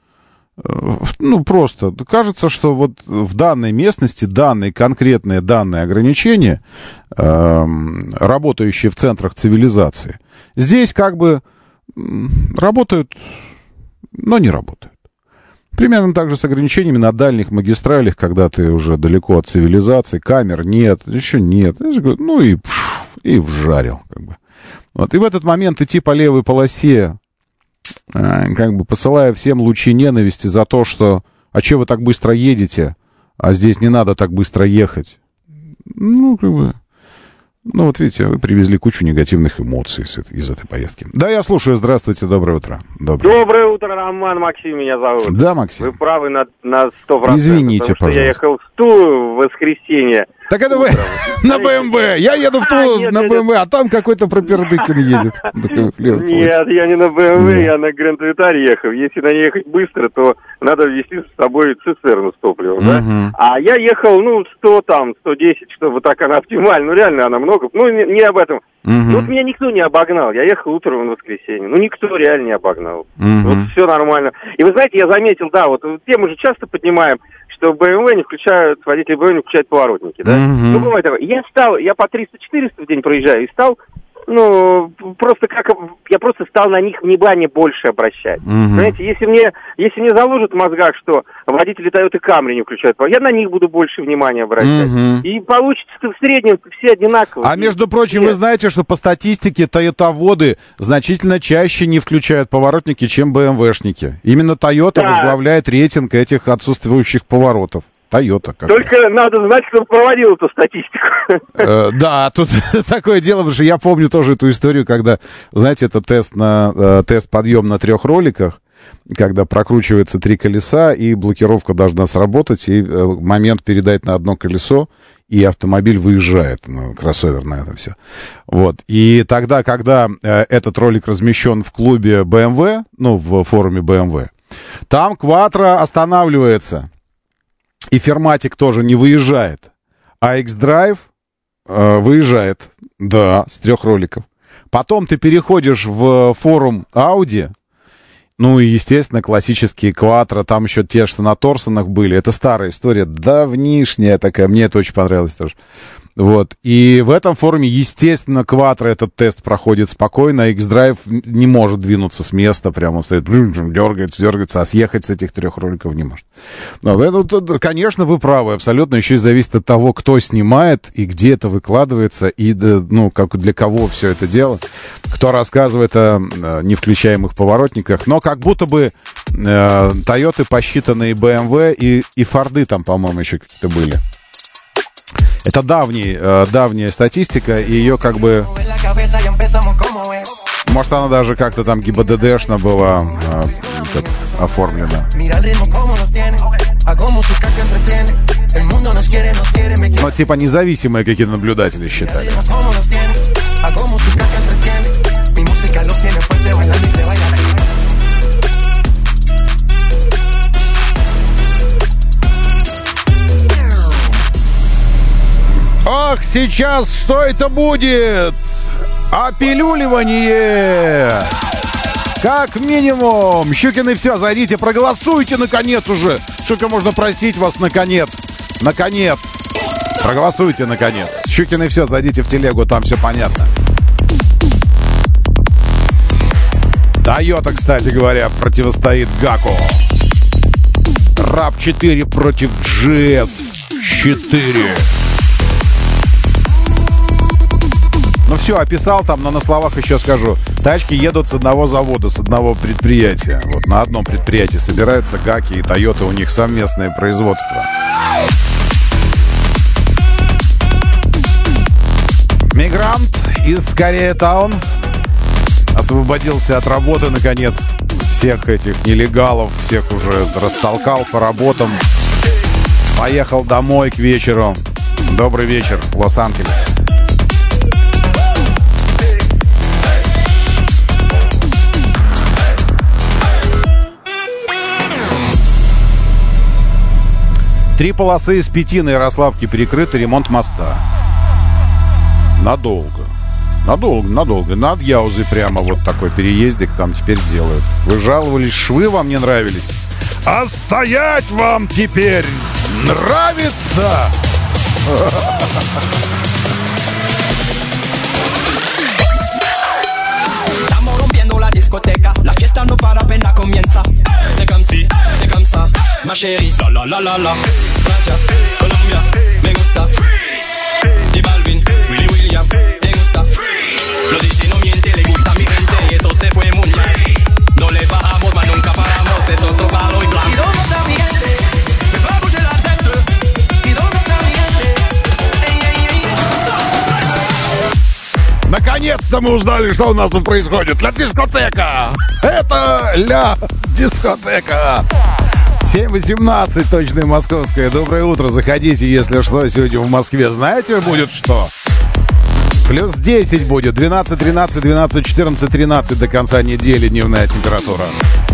Ну, просто кажется, что вот в данной местности данные конкретные данные ограничения, работающие в центрах цивилизации, здесь как бы работают, но не работают. Примерно так же с ограничениями на дальних магистралях, когда ты уже далеко от цивилизации, камер нет, еще нет. Ну и вжарил, как бы. Вот. И в этот момент идти по левой полосе, как бы посылая всем лучи ненависти за то, что «а че вы так быстро едете? А здесь не надо так быстро ехать». Ну, как бы... Ну, вот видите, вы привезли кучу негативных эмоций из этой поездки. Да, я слушаю. Здравствуйте, доброе утро. Доброе утро, Роман, Максим меня зовут. Да, Максим. Вы правы на 100%. Извините, потому что я ехал в Тулу в воскресенье. Так это вы на БМВ. Я еду в Тулу на БМВ, а там какой-то пропердыкин едет. Нет, я не на БМВ, я на Гранд Витаре ехал. Если на ней ехать быстро, то надо везти с собой цистерну с топливом, да? А я ехал, 100 там, 110, чтобы так она оптимальна. Ну, реально она много. Ну, не об этом. Вот меня никто не обогнал. Я ехал утром в воскресенье. Ну, никто реально не обогнал. Вот все нормально. И вы знаете, я заметил, да, вот тему же часто поднимаем, что БМВ не включают, водители БМВ не включают поворотники, да? Ну, бывает такое. Я по 300-400 в день проезжаю и стал, я просто стал на них внимание больше обращать. Знаете, если мне заложат в мозгах, что водители Toyota Camry не включают поворотники, я на них буду больше внимания обращать. И получится в среднем все одинаково. А между прочим, вы знаете, что по статистике тойотоводы значительно чаще не включают поворотники, чем БМВшники. Именно Toyota возглавляет рейтинг этих отсутствующих поворотов. Toyota. Только надо знать, кто проводил эту статистику. Да, тут такое дело, потому что я помню тоже эту историю, когда, знаете, это тест подъем на 3 роликах, когда прокручивается 3 колеса, и блокировка должна сработать, и момент передать на одно колесо, и автомобиль выезжает, кроссовер на это все. Вот. И тогда, когда этот ролик размещен в клубе BMW, в форуме BMW, там Quattro останавливается. И Ферматик тоже не выезжает. А X-Drive выезжает, да, с 3 роликов. Потом ты переходишь в форум Audi. Ну и, естественно, классические Quattro. Там еще те, что на Торсонах были. Это старая история, давнишняя такая. Мне это очень понравилось тоже. Вот. И в этом форуме, естественно, Quattro этот тест проходит спокойно, а X-Drive не может двинуться с места, прямо он стоит, дергается, а съехать с этих 3 роликов не может. Но, конечно, вы правы, абсолютно. Еще и зависит от того, кто снимает и где это выкладывается, и как для кого все это дело. Кто рассказывает о невключаемых поворотниках. Но как будто бы Toyota посчитанные BMW и Форды там, по-моему, еще какие-то были. Это давняя статистика, и ее как бы... Может, она даже как-то там ГИБДДшно была оформлена. Ну, типа независимые какие-то наблюдатели считали. Ах, сейчас что это будет? Опилюливание! Как минимум! Щукины, все, зайдите, проголосуйте, наконец уже! Сколько можно просить вас, наконец? Наконец! Проголосуйте, наконец! Щукины, все, зайдите в телегу, там все понятно. Toyota, кстати говоря, противостоит Гаку. RAV4 против GS4. Ну все, описал там, но на словах еще скажу. Тачки едут с одного завода, с одного предприятия. Вот на одном предприятии собираются Гаки и Toyota, у них совместное производство. Мигрант из Кореятаун освободился от работы, наконец. Всех этих нелегалов, всех уже растолкал по работам. Поехал домой к вечеру. Добрый вечер, Лос-Анджелес. Три полосы из 5 на Ярославке перекрыты, ремонт моста. Надолго. Над Яузой прямо вот такой переездик там теперь делают. Вы жаловались, швы вам не нравились. А стоять вам теперь нравится! Estamos rompiendo la discoteca, la fiesta no para, apenas comienza. C'est comme si, c'est comme ça. ma chérie. La la la la la. Francia, Colombia, me gusta. J Balvin, Willy William, te gusta. Lo dice no miente, le gusta a mi gente y eso se fue muy bien. No le bajamos, mas nunca paramos, es otro palo y blanco. ¿Y dónde está mi gente? Me va a bouger la tête. ¿Y dónde está mi gente? Наконец-то мы узнали, что у нас тут происходит. Ля дискотека! Это ля дискотека! 7:18, точное московское. Доброе утро, заходите, если что, сегодня в Москве. Знаете, будет что? Плюс 10 будет, 12, 13, 12, 14, 13 до конца недели дневная температура.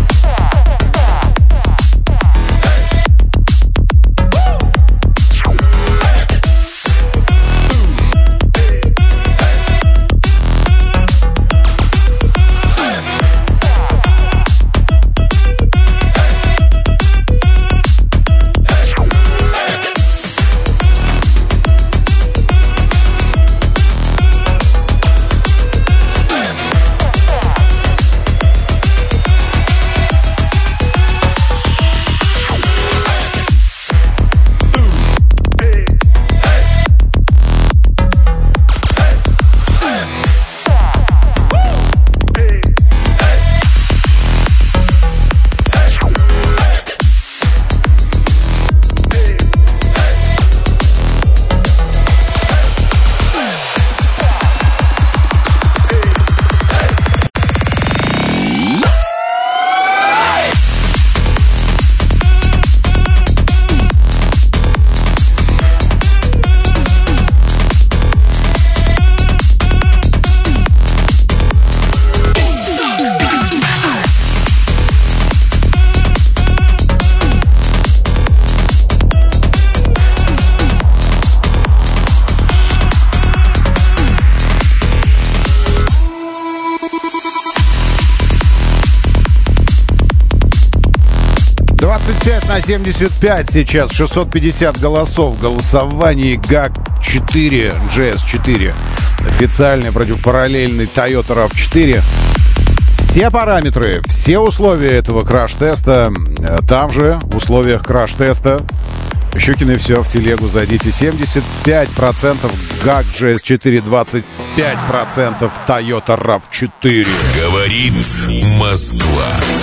На 75 сейчас 650 голосов в голосовании GAC-4 GS4, официальный противопараллельный Toyota RAV4. Все параметры, все условия этого краш-теста там же, в условиях краш-теста. Щукины, все, в телегу зайдите. 75% GAC GS4, 25% Toyota RAV4. Говорит Москва.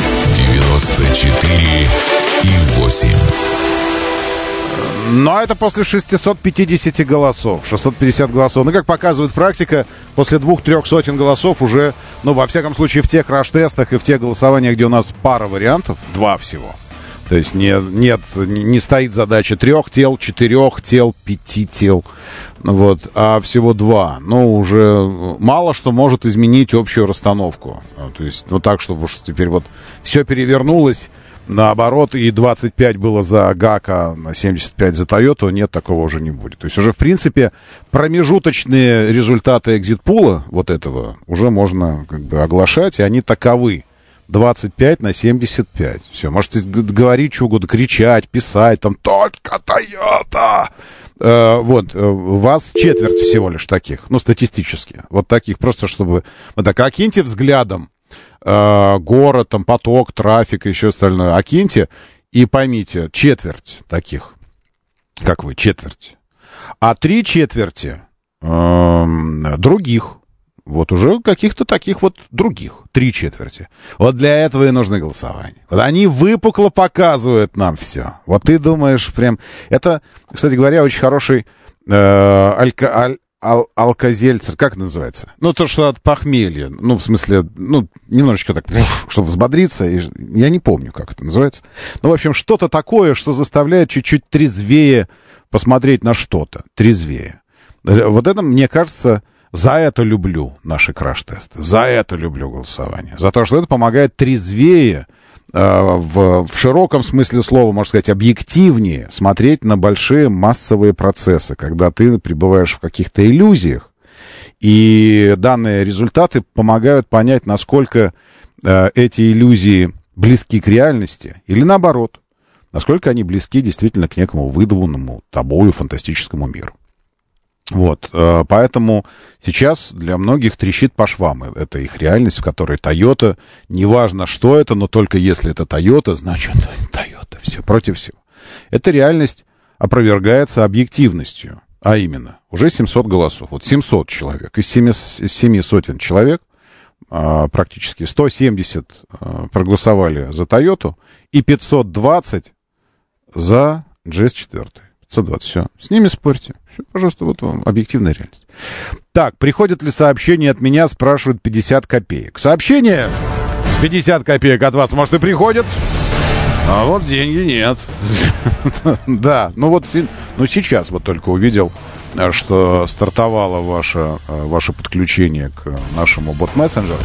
94,8. Но это после 650 голосов. 650 голосов. Ну, как показывает практика, после 2-3 сотен голосов уже, ну, во всяком случае, в тех краш-тестах и в тех голосованиях, где у нас пара вариантов, 2 всего. То есть не стоит задача 3 тел, 4 тел, 5 тел, вот, а всего 2. Ну, уже мало что может изменить общую расстановку. То есть, ну, так, чтобы уж теперь вот все перевернулось, наоборот, и 25 было за ГАК, а 75 за Тойоту, нет, такого уже не будет. То есть уже, в принципе, промежуточные результаты экзит-пула вот этого уже можно как бы оглашать, и они таковы. 25 на 75. Все, можете говорить что угодно, кричать, писать, там, только Тойота. Вот, вас четверть всего лишь таких, ну, статистически. Вот таких, просто чтобы... Вот так, окиньте взглядом город, там, поток, трафик и еще остальное. Окиньте и поймите, четверть таких, как вы, четверть. А 3/4 других. Вот уже каких-то таких вот других. 3/4. Вот для этого и нужны голосования. Вот они выпукло показывают нам все. Вот ты думаешь прям... Это, кстати говоря, очень хороший алкозельцер. Как это называется? Ну, то, что от похмелья. Ну, в смысле, ну, немножечко так, чтобы взбодриться. Я не помню, как это называется. Ну, в общем, что-то такое, что заставляет чуть-чуть трезвее посмотреть на что-то. Трезвее. Вот это, мне кажется... За это люблю наши краш-тесты, за это люблю голосование. За то, что это помогает трезвее, в широком смысле слова, можно сказать, объективнее смотреть на большие массовые процессы, когда ты пребываешь в каких-то иллюзиях. И данные результаты помогают понять, насколько эти иллюзии близки к реальности, или наоборот, насколько они близки действительно к некому выдуманному тобою фантастическому миру. Вот, поэтому сейчас для многих трещит по швам. Это их реальность, в которой Toyota, неважно, что это, но только если это Toyota, значит Toyota. Все, против всего. Эта реальность опровергается объективностью. А именно, уже 700 голосов. Вот 700 человек. Из 7 сотен человек практически 170 проголосовали за Тойоту и 520 за GS4. 520, все. С ними спорьте. Все, пожалуйста, вот вам объективная реальность. Так, приходит ли сообщение от меня, спрашивает 50 копеек. Сообщение 50 копеек от вас, может, и приходит. А вот деньги нет. Да, ну вот, ну сейчас вот только увидел, что стартовало ваше подключение к нашему бот-мессенджеру.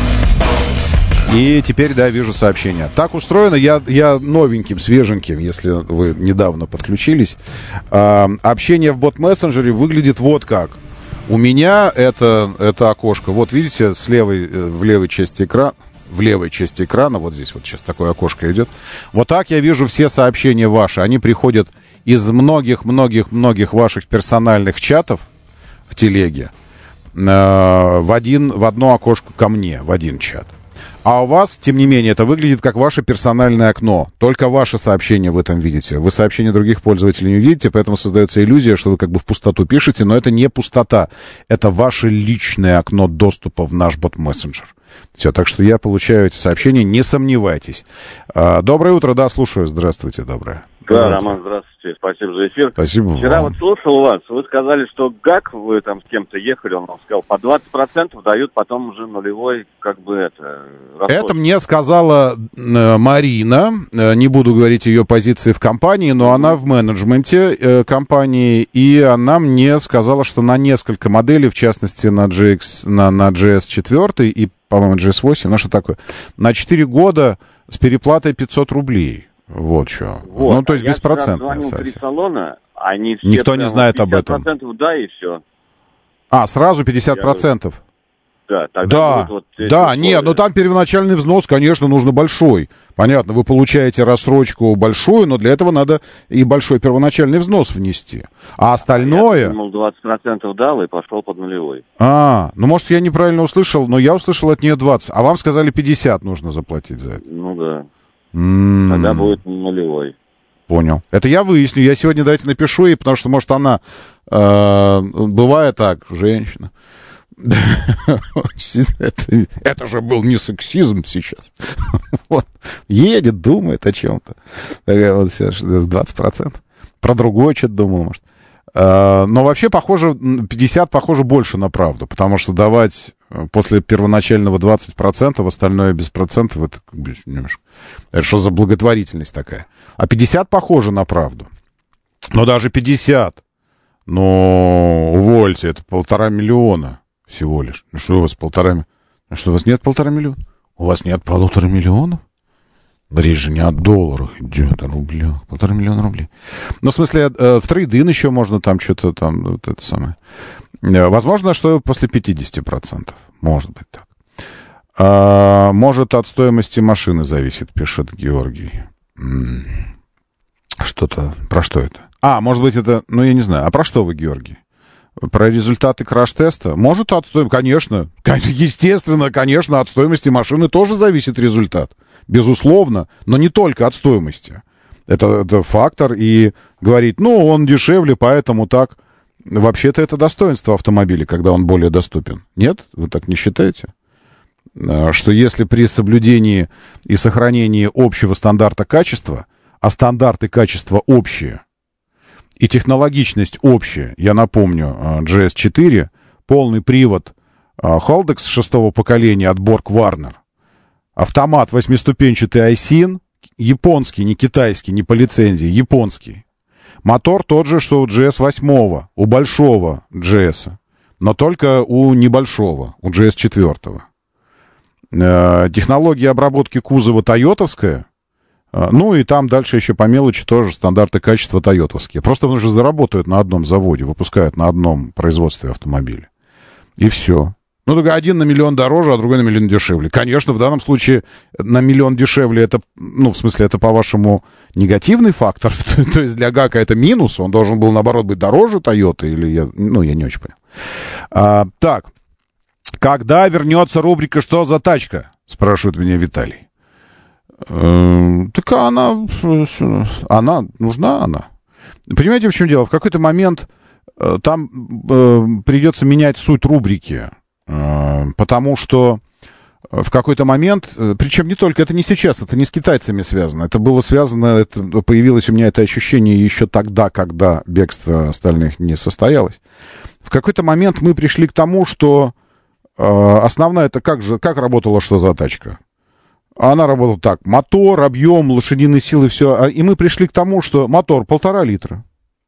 И теперь, да, вижу сообщение. Так устроено, я новеньким, свеженьким, если вы недавно подключились. Общение в бот-мессенджере выглядит вот как. У меня это окошко, вот видите, в левой части экрана, вот здесь вот сейчас такое окошко идет. Вот так я вижу все сообщения ваши. Они приходят из многих ваших персональных чатов в телеге в одно окошко ко мне, в один чат. А у вас, тем не менее, это выглядит как ваше персональное окно. Только ваши сообщения в этом видите. Вы сообщения других пользователей не видите, поэтому создается иллюзия, что вы как бы в пустоту пишете, но это не пустота. Это ваше личное окно доступа в наш бот-мессенджер. Все, так что я получаю эти сообщения, не сомневайтесь. Доброе утро, да, слушаю. Здравствуйте, доброе. Да, Роман, здравствуйте, спасибо за эфир. Спасибо Вчера вам. вот слушал вас, вы сказали, что ГАК, вы там с кем-то ехали, он вам сказал, по 20% дают, потом уже нулевой, как бы это... расход. Это мне сказала Марина, не буду говорить ее позиции в компании, но она в менеджменте компании, и она мне сказала, что на несколько моделей, в частности на GS4 и, по-моему, GS8, ну что такое, на 4 года с переплатой 500 рублей. Вот что. Вот. Ну, то есть беспроцентная. Я звонил 3 салона, они все... Никто не знает об этом. 50% да, и все. А, сразу 50%? Да, тогда да, да, нет, но там первоначальный взнос, конечно, нужно большой. Понятно, вы получаете рассрочку большую, но для этого надо и большой первоначальный взнос внести. А остальное... Я думал, 20% дал и пошел под нулевой. Ну, может, я неправильно услышал, но я услышал от нее 20. А вам сказали 50 нужно заплатить за это. Ну, да. Тогда будет нулевой. Понял. Это я выясню. Я сегодня, давайте, напишу ей, потому что, может, она... бывает так, женщина. Это же был не сексизм сейчас. Вот. Едет, думает о чем-то. Вот 20%. Про другое что-то думал, может. Но вообще, похоже, 50 похоже больше на правду, потому что давать после первоначального 20%, остальное без процентов, это как бы немножко... Это что за благотворительность такая? А 50 похоже на правду. Но даже 50, ну, увольте, это 1,5 миллиона всего лишь. Ну что у вас 1,5 миллиона? Ну что, у вас нет 1,5 миллиона? У вас нет 1,5 миллиона? Речь же не о долларах идет, а рублях. 1,5 миллиона рублей. Ну, в смысле, в трейдин еще можно там что-то там, вот это самое. Возможно, что после 50%. Может быть так. Может, от стоимости машины зависит, пишет Георгий. Что-то. Про что это? Может быть, это... Ну, я не знаю. А про что вы, Георгий? Про результаты краш-теста? Может, от стоимости... Конечно. Естественно, конечно, от стоимости машины тоже зависит результат. Безусловно. Но не только от стоимости. Это фактор. И говорить, ну, он дешевле, поэтому так. Вообще-то это достоинство автомобиля, когда он более доступен. Нет? Вы так не считаете? Что если при соблюдении и сохранении общего стандарта качества, а стандарты качества общие, и технологичность общая, я напомню, GS4, полный привод Haldex 6-го поколения от Borg Warner, автомат 8-ступенчатый Aisin, японский, не китайский, не по лицензии, японский. Мотор тот же, что у GS8, у большого GS, но только у небольшого, у GS4. Технология обработки кузова тойотовская. Ну и там дальше еще по мелочи тоже стандарты качества тойотовские. Просто они же заработают на одном заводе, выпускают на одном производстве автомобиля. И все. Ну, только один на миллион дороже, а другой на миллион дешевле. Конечно, в данном случае на миллион дешевле это, ну, в смысле, это, по-вашему, негативный фактор. То есть для ГАКа это минус, он должен был, наоборот, быть дороже Тойоты, или я не очень понял. Так, когда вернется рубрика «Что за тачка?» спрашивает меня Виталий. Так она нужна, она. Понимаете, в чем дело? В какой-то момент там придется менять суть рубрики, потому что в какой-то момент, причем не только, это не сейчас, это не с китайцами связано, это было связано, появилось у меня это ощущение еще тогда, когда бегство остальных не состоялось. В какой-то момент мы пришли к тому, что основная, это как работала что за тачка? Она работала так: мотор, объем, лошадиные силы, все. И мы пришли к тому, что мотор 1,5 литра.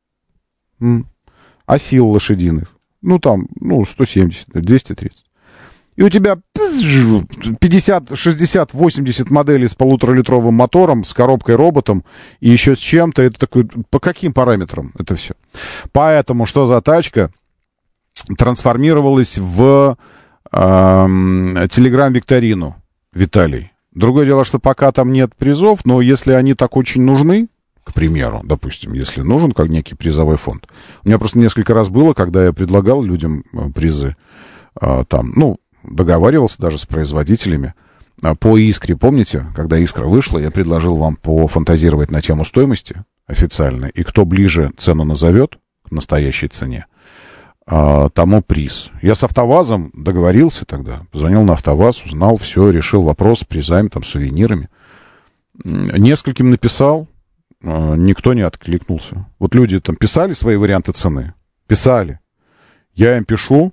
А сил лошадиных? 170, 230. И у тебя 50, 60, 80 моделей с 1,5-литровым мотором, с коробкой-роботом и еще с чем-то. Это такой, по каким параметрам это все? Поэтому что за тачка трансформировалась в телеграм-викторину, Виталий. Другое дело, что пока там нет призов, но если они так очень нужны, к примеру, допустим, если нужен как некий призовой фонд. У меня просто несколько раз было, когда я предлагал людям призы, договаривался даже с производителями по «Искре». Помните, когда «Искра» вышла, я предложил вам пофантазировать на тему стоимости официально, и кто ближе цену назовет к настоящей цене, тому приз. Я с «АвтоВАЗом» договорился тогда, позвонил на «АвтоВАЗ», узнал все, решил вопрос с призами, сувенирами. Нескольким написал, никто не откликнулся. Вот люди писали свои варианты цены, писали. Я им пишу,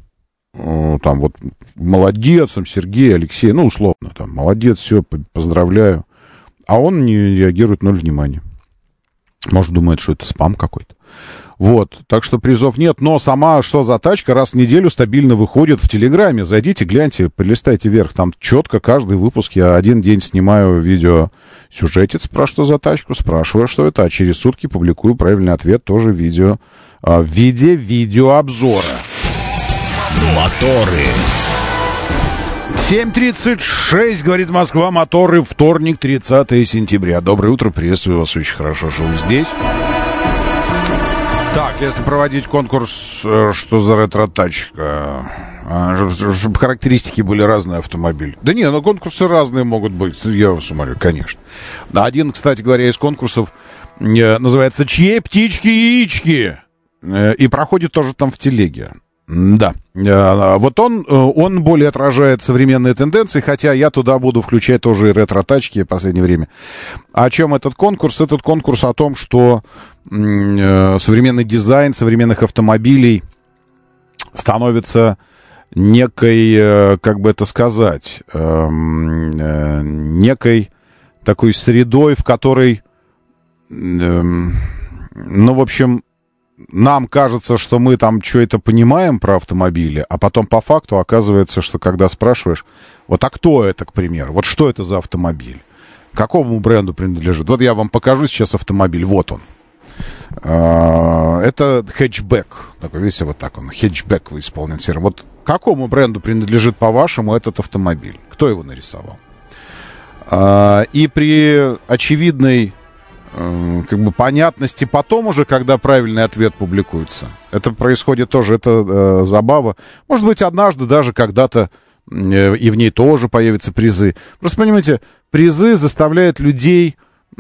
молодец, Сергей, Алексей, условно, молодец, все, поздравляю. А он не реагирует, 0 внимания. Может, думает, что это спам какой-то. Вот, так что призов нет, но сама что за тачка раз в неделю стабильно выходит в Телеграме. Зайдите, гляньте, полистайте вверх, там четко каждый выпуск я один день снимаю видеосюжетец про что за тачку, спрашиваю, что это, а через сутки публикую правильный ответ тоже в виде видеообзора. Моторы. 7:36, говорит Москва, моторы, вторник, 30 сентября. Доброе утро, приветствую вас, очень хорошо, что вы здесь. Так, если проводить конкурс, что за ретро-тачка, чтобы характеристики были разные автомобиль. Да не, конкурсы разные могут быть, я вас умоляю, конечно. Один, кстати говоря, из конкурсов называется «Чьи птички яички?» и проходит тоже там в телеге. Да, вот он более отражает современные тенденции, хотя я туда буду включать тоже и ретро-тачки в последнее время. О чем этот конкурс? Этот конкурс о том, что современный дизайн современных автомобилей становится некой, как бы это сказать, некой такой средой, в которой, в общем, нам кажется, что мы там что-то понимаем про автомобили, а потом по факту оказывается, что когда спрашиваешь, вот а кто это, к примеру, вот что это за автомобиль, какому бренду принадлежит. Вот я вам покажу сейчас автомобиль, вот он. Это хэтчбэк, такой, видите, вот так он, хэтчбэк исполнен серым. Вот какому бренду принадлежит, по-вашему, этот автомобиль? Кто его нарисовал? И при очевидной понятности потом уже, когда правильный ответ публикуется. Это происходит тоже, это забава. Может быть, однажды даже когда-то и в ней тоже появятся призы. Просто, понимаете, призы заставляют людей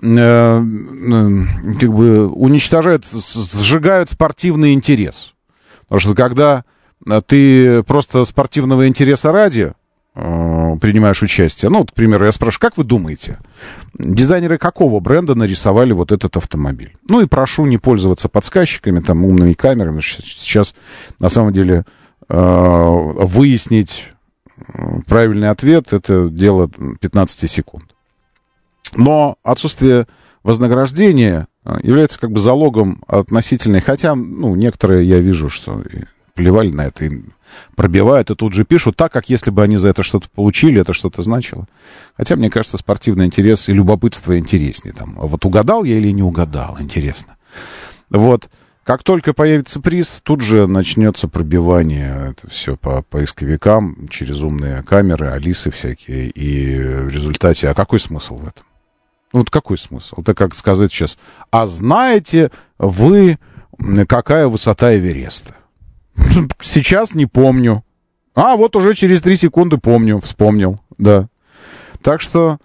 уничтожают, сжигают спортивный интерес. Потому что когда ты просто спортивного интереса ради принимаешь участие. К примеру, я спрашиваю, как вы думаете, дизайнеры какого бренда нарисовали вот этот автомобиль? И прошу не пользоваться подсказчиками, умными камерами. Сейчас, на самом деле, выяснить правильный ответ — это дело 15 секунд. Но отсутствие вознаграждения является залогом относительной, хотя, некоторые, я вижу, что плевали на это, и пробивают, и тут же пишут так, как если бы они за это что-то получили, это что-то значило. Хотя, мне кажется, спортивный интерес и любопытство интереснее. Вот угадал я или не угадал, интересно. Вот, как только появится приз, тут же начнется пробивание, это все по поисковикам, через умные камеры, Алисы всякие, и в результате, а какой смысл в этом? Вот какой смысл? Это как сказать сейчас, а знаете вы, какая высота Эвереста? Сейчас не помню. Вот уже через 3 секунды помню, вспомнил, да. Так что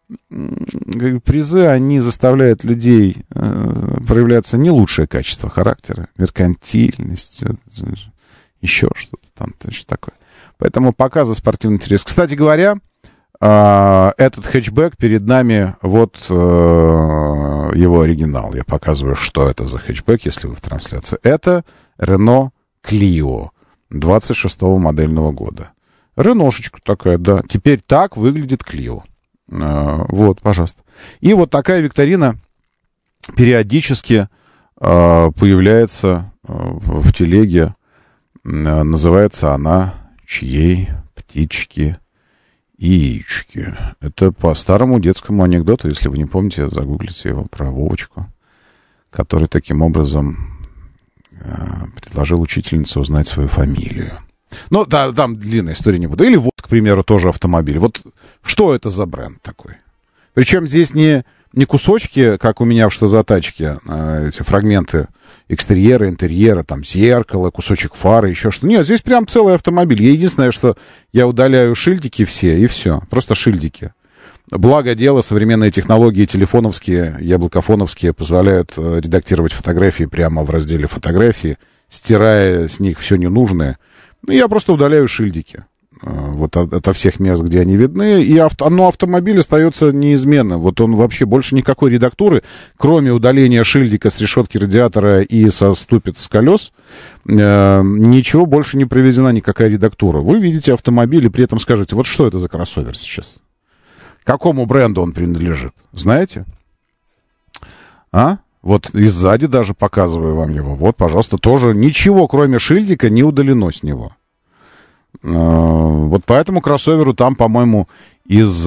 призы, они заставляют людей проявляться не лучшее качество характера, меркантильность, еще что-то там, что такое. Поэтому показы спортивный интерес. Кстати говоря, этот хэтчбэк перед нами, вот его оригинал. Я показываю, что это за хэтчбэк, если вы в трансляции. Это Renault Clio 26-го модельного года. Реношечка такая, да. Теперь так выглядит Clio. Вот, пожалуйста. И вот такая викторина периодически появляется в телеге. Называется она «Чьей птички и яички». Это по старому детскому анекдоту, если вы не помните, загуглите его про Вовочку, который таким образом предложил учительнице узнать свою фамилию. Ну, да, там длинная история не буду. Или вот, к примеру, тоже автомобиль. Вот что это за бренд такой? Причем здесь не кусочки, как у меня в «Что за тачки», эти фрагменты экстерьера, интерьера, там, зеркало, кусочек фары, еще что-то. Нет, здесь прям целый автомобиль. Единственное, что я удаляю шильдики все, и все. Просто шильдики. Благо дело, современные технологии телефоновские, яблокофоновские позволяют редактировать фотографии прямо в разделе «Фотографии», стирая с них все ненужное. Ну, я просто удаляю шильдики. Вот ото всех мест, где они видны, и автомобиль остается неизменным. Вот он вообще больше никакой редактуры, кроме удаления шильдика с решетки радиатора и со ступиц с колес, ничего больше не проведена, никакая редактура. Вы видите автомобиль и при этом скажете, вот что это за кроссовер сейчас? Какому бренду он принадлежит? Знаете? Вот и сзади даже показываю вам его. Вот, пожалуйста, тоже ничего, кроме шильдика, не удалено с него. Вот по этому кроссоверу там, по-моему, из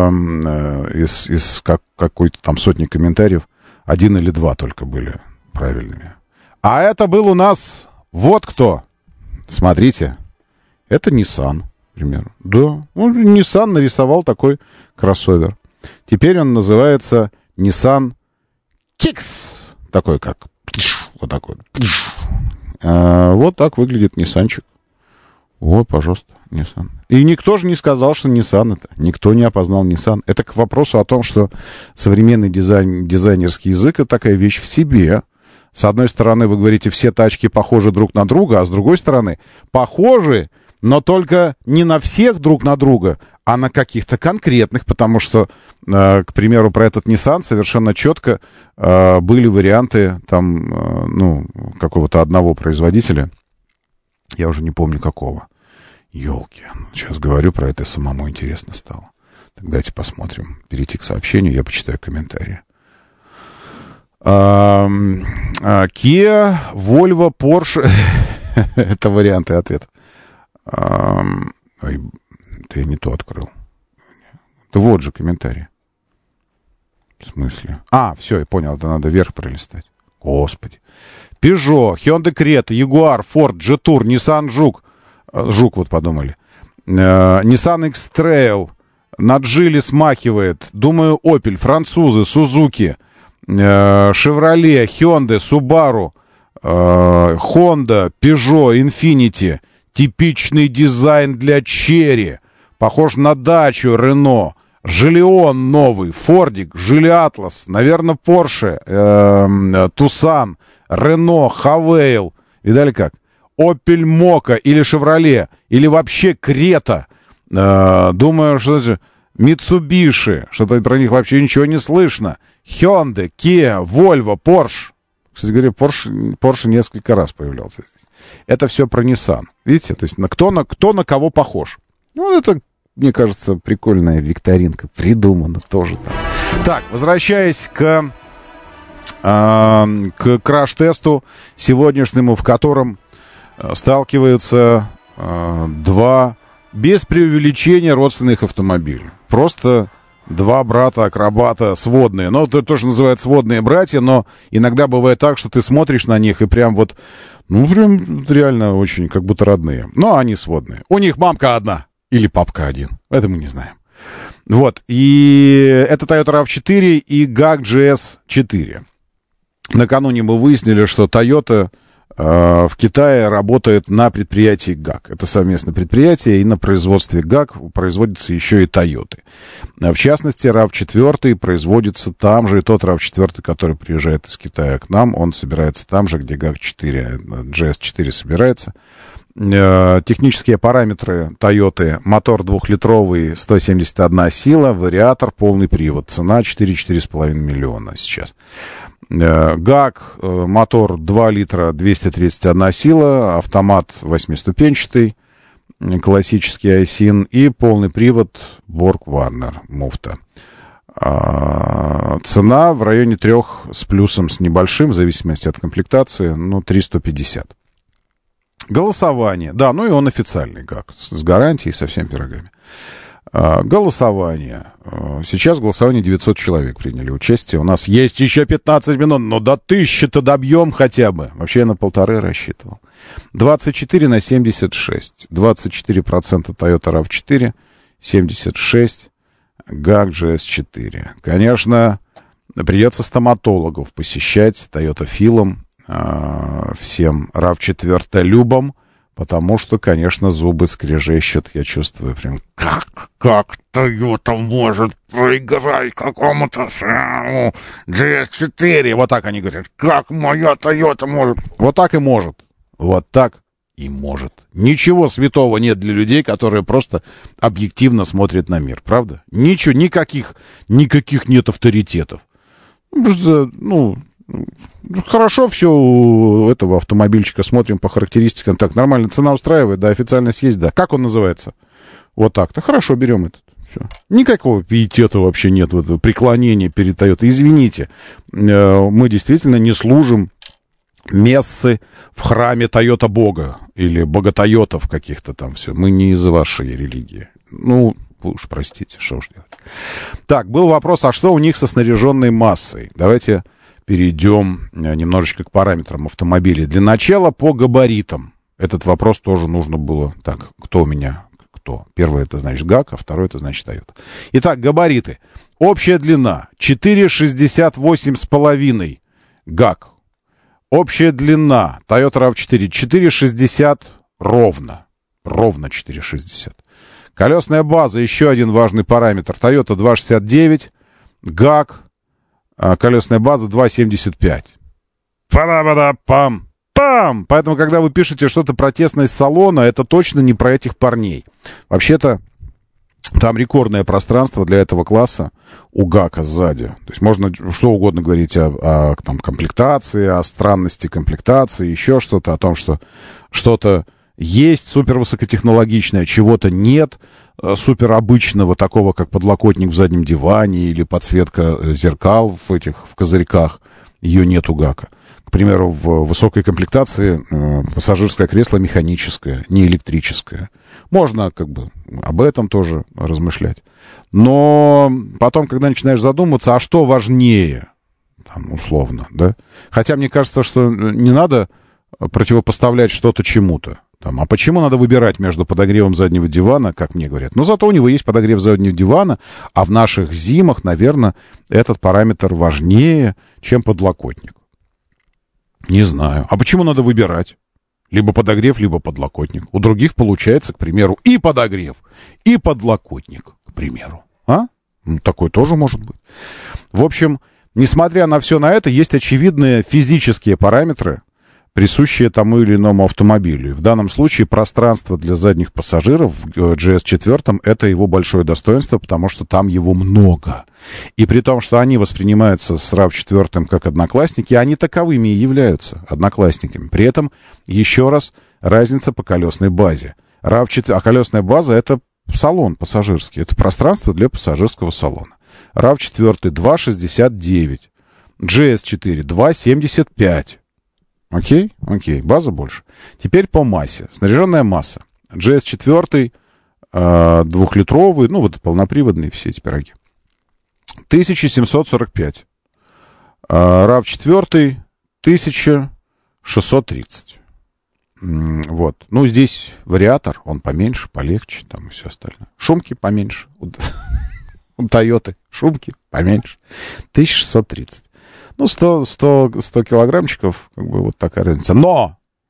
какой-то там сотни комментариев 1 или 2 только были правильными. А это был у нас вот кто. Смотрите. Это Nissan, к примеру. Да, Nissan нарисовал такой кроссовер. Теперь он называется Nissan Kicks. Такой как... Вот такой. Вот так выглядит Ниссанчик. Вот, пожалуйста, Nissan. И никто же не сказал, что Nissan это. Никто не опознал Nissan. Это к вопросу о том, что современный дизайнерский язык — это такая вещь в себе. С одной стороны, вы говорите, все тачки похожи друг на друга, а с другой стороны, похожи, но только не на всех друг на друга, а на каких-то конкретных, потому что, к примеру, про этот Nissan совершенно четко были варианты там, какого-то одного производителя. Я уже не помню какого. Ёлки. Сейчас говорю про это, самому интересно стало. Так давайте посмотрим. Перейти к сообщению, я почитаю комментарии. Kia, Volvo, Porsche. Это варианты ответов. Ой, это я не то открыл. Это вот же комментарий. В смысле? Все, я понял, это надо вверх пролистать. Господи. Peugeot, Hyundai Creta, Jaguar, Ford, Jetour, Nissan Juke. Жук вот подумали. Nissan X-Trail. На Джили смахивает. Думаю, Opel, французы, Suzuki, Chevrolet, Hyundai, Subaru, Honda, Peugeot, Infiniti. Типичный дизайн для Cherry. Похож на дачу Renault. Жилион новый, Фордик, Жили Атлас, наверное, Porsche, Tucson, Renault, Havail. Видали как? Opel Mokka или Chevrolet, или вообще Крета. Думаю, что это Mitsubishi, что-то про них вообще ничего не слышно. Hyundai, Kia, Volvo, Porsche. Кстати говоря, Porsche несколько раз появлялся здесь. Это все про Nissan. Видите? То есть кто на кого похож. Ну, это, мне кажется, прикольная викторинка. Придумана тоже там. Так, возвращаясь к краш-тесту сегодняшнему, в котором сталкиваются два, без преувеличения, родственных автомобиля. Просто два брата-акробата сводные. Ну, это тоже называют сводные братья, но иногда бывает так, что ты смотришь на них и прям вот, прям реально очень как будто родные. Но они сводные. У них мамка одна или папка один. Это мы не знаем. Вот. И это Toyota RAV4 и GAC GS4. Накануне мы выяснили, что Toyota в Китае работает на предприятии ГАК. Это совместное предприятие, и на производстве ГАК производятся еще и Тойоты. В частности, RAV4 производится там же, и тот RAV4, который приезжает из Китая к нам, он собирается там же, где ГАК-4, GS4 собирается. Технические параметры Тойоты: мотор 2-литровый, 171 сила, вариатор, полный привод. Цена 4-4,5 миллиона сейчас. ГАК, мотор 2 литра, 231 сила, автомат 8-ступенчатый, классический Айсин и полный привод Borg Warner муфта. Цена в районе 3 с плюсом, с небольшим, в зависимости от комплектации, 350. Голосование. Да, и он официальный ГАК, с гарантией, со всеми пирогами. Голосование. Сейчас в голосовании 900 человек приняли участие. У нас есть еще 15 минут, но до 1000-то добьем хотя бы. Вообще я на 1,5 рассчитывал. 24/76. 24% Toyota RAV4, 76% ГАК GS4. Конечно, придется стоматологов посещать, Toyota филом, всем RAV4 любом, потому что, конечно, зубы скрежещут, я чувствую прям, как Toyota может проиграть какому-то GS4. Вот так они говорят, как моя Toyota может. Вот так и может. Вот так и может. Ничего святого нет для людей, которые просто объективно смотрят на мир, правда? Ничего, никаких нет авторитетов. Хорошо все у этого автомобильчика, смотрим по характеристикам. Так, нормально, цена устраивает, да, официальность есть, да. Как он называется? Вот так-то. Хорошо, берем этот. Все. Никакого пиетета вообще нет, преклонения перед Toyota. Извините, мы действительно не служим мессы в храме Toyota Бога или Бога Тойотов каких-то там все. Мы не из вашей религии. Вы уж простите, что уж делать. Так, был вопрос, а что у них со снаряженной массой? Давайте перейдем немножечко к параметрам автомобиля. Для начала по габаритам. Этот вопрос тоже нужно было. Так, кто у меня? Кто? Первый это значит ГАК, а второй это значит Toyota. Итак, габариты. Общая длина 4,68,5 ГАК. Общая длина Toyota RAV4 4,60 ровно. Ровно 4,60. Колесная база, еще один важный параметр. Toyota 2,69, ГАК, колесная база 2,75. Пам! Поэтому, когда вы пишете что-то про тесность салона, это точно не про этих парней. Вообще-то, там рекордное пространство для этого класса у ГАКа сзади. То есть можно что угодно говорить о комплектации, о странности комплектации, еще что-то, о том, что что-то есть супервысокотехнологичное, чего-то нет суперобычного, такого, как подлокотник в заднем диване или подсветка зеркал в козырьках. Ее нет у ГАКа. К примеру, в высокой комплектации пассажирское кресло механическое, не электрическое. Можно об этом тоже размышлять. Но потом, когда начинаешь задумываться, а что важнее, условно, да? Хотя мне кажется, что не надо противопоставлять что-то чему-то. А почему надо выбирать между подогревом заднего дивана, как мне говорят? Зато у него есть подогрев заднего дивана, а в наших зимах, наверное, этот параметр важнее, чем подлокотник. Не знаю. А почему надо выбирать? Либо подогрев, либо подлокотник. У других получается, к примеру, и подогрев, и подлокотник, к примеру. Такое тоже может быть. В общем, несмотря на все на это, есть очевидные физические параметры, присущие тому или иному автомобилю. В данном случае пространство для задних пассажиров в GS4 это его большое достоинство, потому что там его много. И при том, что они воспринимаются с RAV4 как одноклассники, они таковыми и являются одноклассниками. При этом, еще раз, разница по колесной базе. RAV4, а колесная база это салон пассажирский, это пространство для пассажирского салона. RAV4 2,69, GS4 2,75. Окей, база больше. Теперь по массе. Снаряженная масса. GS4 2-литровый, полноприводные все эти пироги. 1745. RAV4 1630. Вот. Здесь вариатор, он поменьше, полегче, там и все остальное. Шумки поменьше. У Toyota шумки поменьше. 1630. 100 килограммчиков, вот такая разница. Но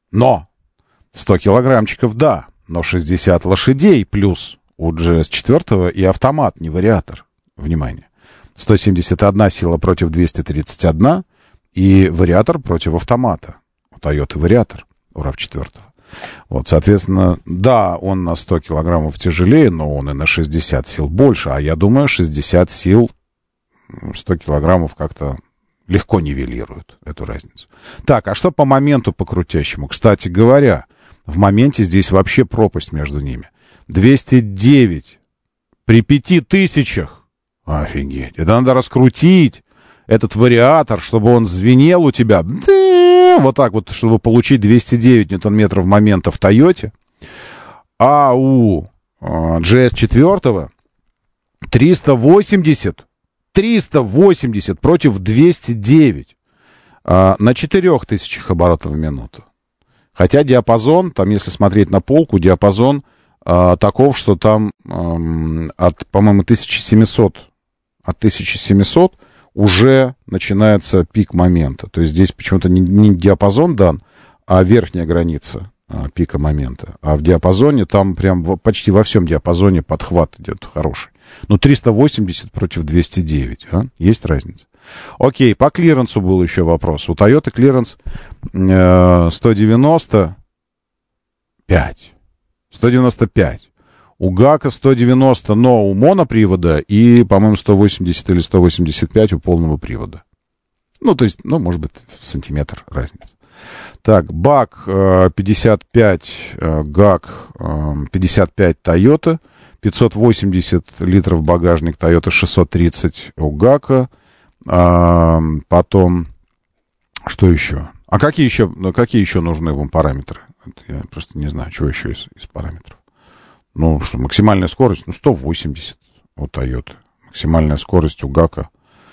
Но 100 килограммчиков, да, но 60 лошадей плюс у GS4 и автомат, не вариатор. Внимание. 171 сила против 231 и вариатор против автомата. У Toyota вариатор, у RAV4. Вот, соответственно, да, он на 100 килограммов тяжелее, но он и на 60 сил больше. А я думаю, 60 сил 100 килограммов как-то легко нивелируют эту разницу. Так, а что по моменту по крутящему? Кстати говоря, в моменте здесь вообще пропасть между ними. 209 при 5000. Офигеть. Это надо раскрутить этот вариатор, чтобы он звенел у тебя. Вот так вот, чтобы получить 209 ньютон-метров момента в Тойоте. А у GS4 380 против 209 на 4000 оборотов в минуту. Хотя диапазон, там, если смотреть на полку, диапазон таков, что там от, по-моему, 1700 уже начинается пик момента. То есть здесь почему-то не диапазон дан, а верхняя граница пика момента. А в диапазоне там прям почти во всем диапазоне подхват идет хороший. Ну, 380 против 209. Есть разница. Окей, по клиренсу был еще вопрос. У Toyota клиренс 195. У ГАКа 190, но у монопривода и, по-моему, 180 или 185 у полного привода. Ну, то есть, может быть, в сантиметр разница. Так, БАК 55, ГАК 55 Toyota, 580 литров багажник Toyota, 630 у ГАКа. Потом, что еще? А какие еще нужны вам параметры? Я просто не знаю, чего еще из параметров. Ну, что, максимальная скорость, 180 у Toyota. Максимальная скорость у ГАКа.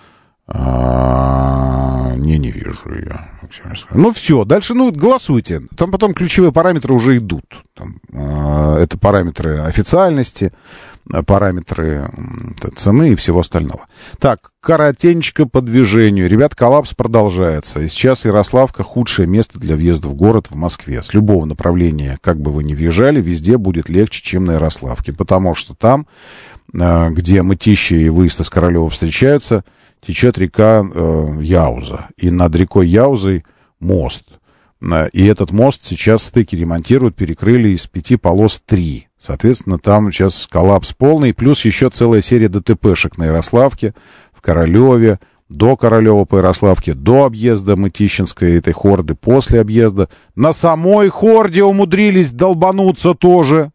Не вижу ее. Ну, все. Дальше, голосуйте. Там потом ключевые параметры уже идут. Это параметры официальности, параметры цены и всего остального. Так, коротенько по движению. Ребят, коллапс продолжается. И сейчас Ярославка — худшее место для въезда в город в Москве. С любого направления, как бы вы ни въезжали, везде будет легче, чем на Ярославке. Потому что там, где Мытищи и выезд из Королева встречаются, течет река Яуза. И над рекой Яузой мост. И этот мост сейчас стыки ремонтируют, перекрыли из 5 полос 3. Соответственно, там сейчас коллапс полный. Плюс еще целая серия ДТПшек на Ярославке, в Королеве, до Королева по Ярославке, до объезда Мытищинской этой хорды, после объезда. На самой хорде умудрились долбануться тоже.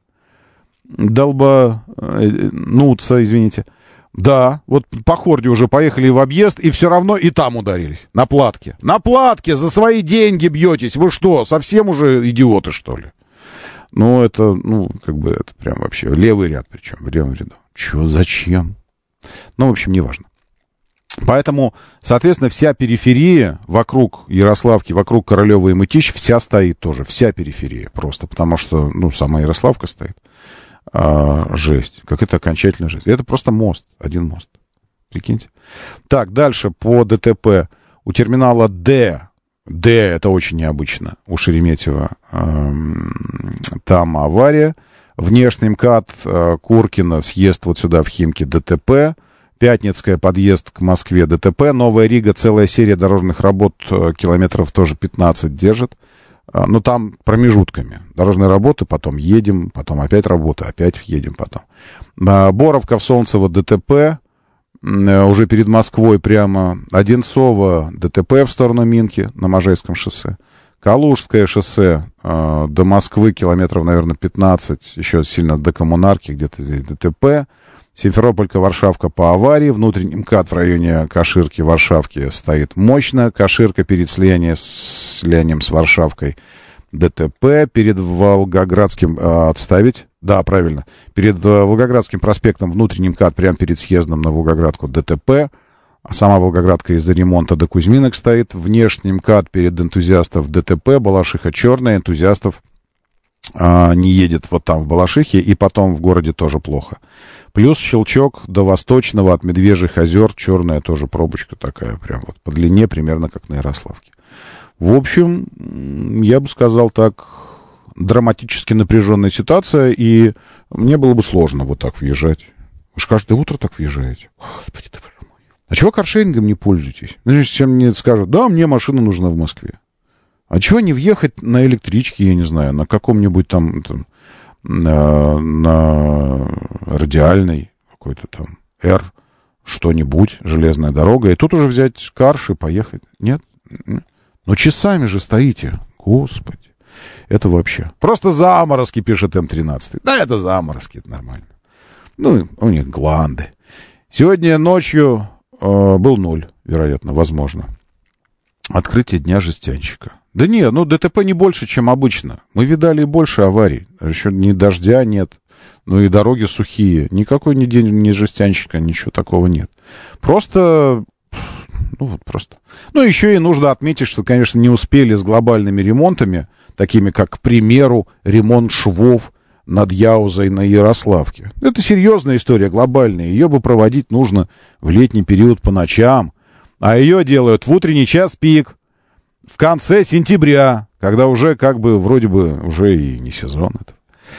Долбануться, извините. Да, вот по хорде уже поехали в объезд, и все равно и там ударились. На платке. На платке за свои деньги бьетесь. Вы что, совсем уже идиоты, что ли? Это прям вообще левый ряд, причем в левом ряду. Чего, зачем? В общем, неважно. Поэтому, соответственно, вся периферия вокруг Ярославки, вокруг Королева и Мытищ, вся стоит тоже. Вся периферия просто, потому что, сама Ярославка стоит. Жесть. Какая-то окончательная жесть. Это просто мост. Один мост. Прикиньте. Так, дальше по ДТП. У терминала Д, это очень необычно, у Шереметьево, там авария. Внешний МКАД Куркина, съезд вот сюда в Химки, ДТП. Пятницкая, подъезд к Москве, ДТП. Новая Рига, целая серия дорожных работ, километров тоже 15 держит. Там промежутками. Дорожные работы, потом едем, потом опять работа, опять едем потом. Боровка в Солнцево, ДТП. Уже перед Москвой прямо. Одинцово, ДТП в сторону Минки на Можайском шоссе. Калужское шоссе до Москвы, километров, наверное, 15. Еще сильно до Коммунарки, где-то здесь ДТП. Симферополька-Варшавка по аварии. Внутренний МКАД в районе Каширки, Варшавки стоит мощно. Каширка перед слиянием с Варшавкой. ДТП. Перед Волгоградским... отставить. Да, правильно. Перед Волгоградским проспектом внутренний МКАД прямо перед съездом на Волгоградку. ДТП. А сама Волгоградка из-за ремонта до Кузьминок стоит. Внешний МКАД перед энтузиастов ДТП. Балашиха черная. Энтузиастов не едет вот там в Балашихе. И потом в городе тоже плохо. Плюс Щелчок до Восточного от Медвежьих озер. Черная тоже пробочка такая. Прям вот по длине примерно как на Ярославке. В общем, я бы сказал так, драматически напряженная ситуация, и мне было бы сложно вот так въезжать. Вы же каждое утро так въезжаете. Господи, ты мой. А чего каршерингом не пользуетесь? Ну, чем мне скажут, да, мне машина нужна в Москве. А чего не въехать на электричке, я не знаю, на каком-нибудь там на радиальной какой-то там R, что-нибудь, железная дорога, и тут уже взять карш и поехать. Нет? Но часами же стоите. Господи. Это вообще. Просто заморозки, пишет М13. Да, это заморозки, это нормально. Ну, у них гланды. Сегодня ночью был 0, вероятно, возможно. Открытие дня жестянщика. Да не, ну ДТП не больше, чем обычно. Мы видали больше аварий. Еще ни дождя нет, ну и дороги сухие. Никакой ни день, ни жестянщика, ничего такого нет. Просто... Ну, вот просто. Ну, еще и нужно отметить, что, конечно, не успели с глобальными ремонтами, такими как, к примеру, ремонт швов над Яузой на Ярославке. Это серьезная история, глобальная. Ее бы проводить нужно в летний период по ночам. А ее делают в утренний час пик, в конце сентября, когда уже как бы вроде бы уже и не сезон это.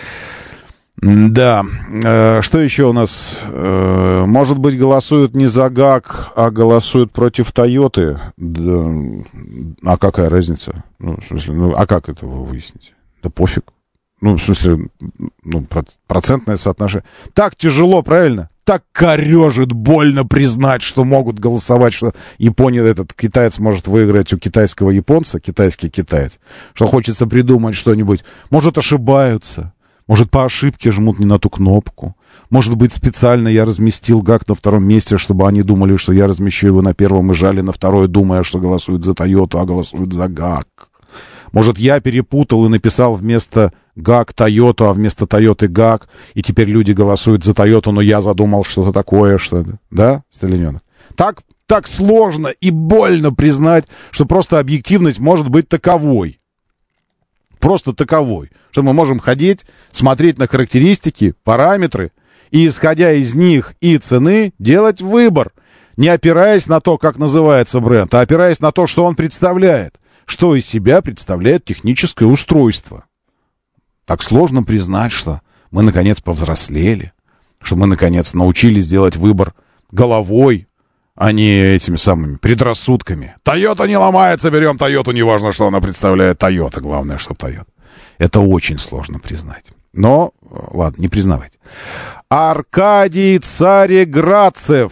Да, что еще у нас? Может быть, голосуют не за ГАК, а голосуют против Тойоты? Да. А какая разница? Ну, в смысле, ну, а как это вы выясните? Да пофиг. Ну, в смысле, ну, процентное соотношение. Так тяжело, правильно? Так корежит, больно признать, что могут голосовать, что Япония, этот китаец может выиграть у китайского японца, китайский китаец, что хочется придумать что-нибудь. Может, ошибаются. Может, по ошибке жмут не на ту кнопку. Может быть, специально я разместил ГАК на втором месте, чтобы они думали, что я размещу его на первом и жали на второе, думая, что голосуют за Тойоту, а голосуют за ГАК. Может, я перепутал и написал вместо ГАК Тойоту, а вместо Тойоты ГАК, и теперь люди голосуют за Тойоту, но я задумал что-то такое, что-то. Да, Сталиненок? Так сложно и больно признать, что просто объективность может быть таковой. Просто таковой, что мы можем ходить, смотреть на характеристики, параметры, и, исходя из них и цены, делать выбор, не опираясь на то, как называется бренд, а опираясь на то, что он представляет, что из себя представляет техническое устройство. Так сложно признать, что мы, наконец, повзрослели, что мы, наконец, научились делать выбор головой, а не этими самыми предрассудками. Тойота не ломается, берем Тойоту, неважно, что она представляет. Тойота, главное, что Тойота. Это очень сложно признать. Но, ладно, не признавайте. Аркадий Цареградцев.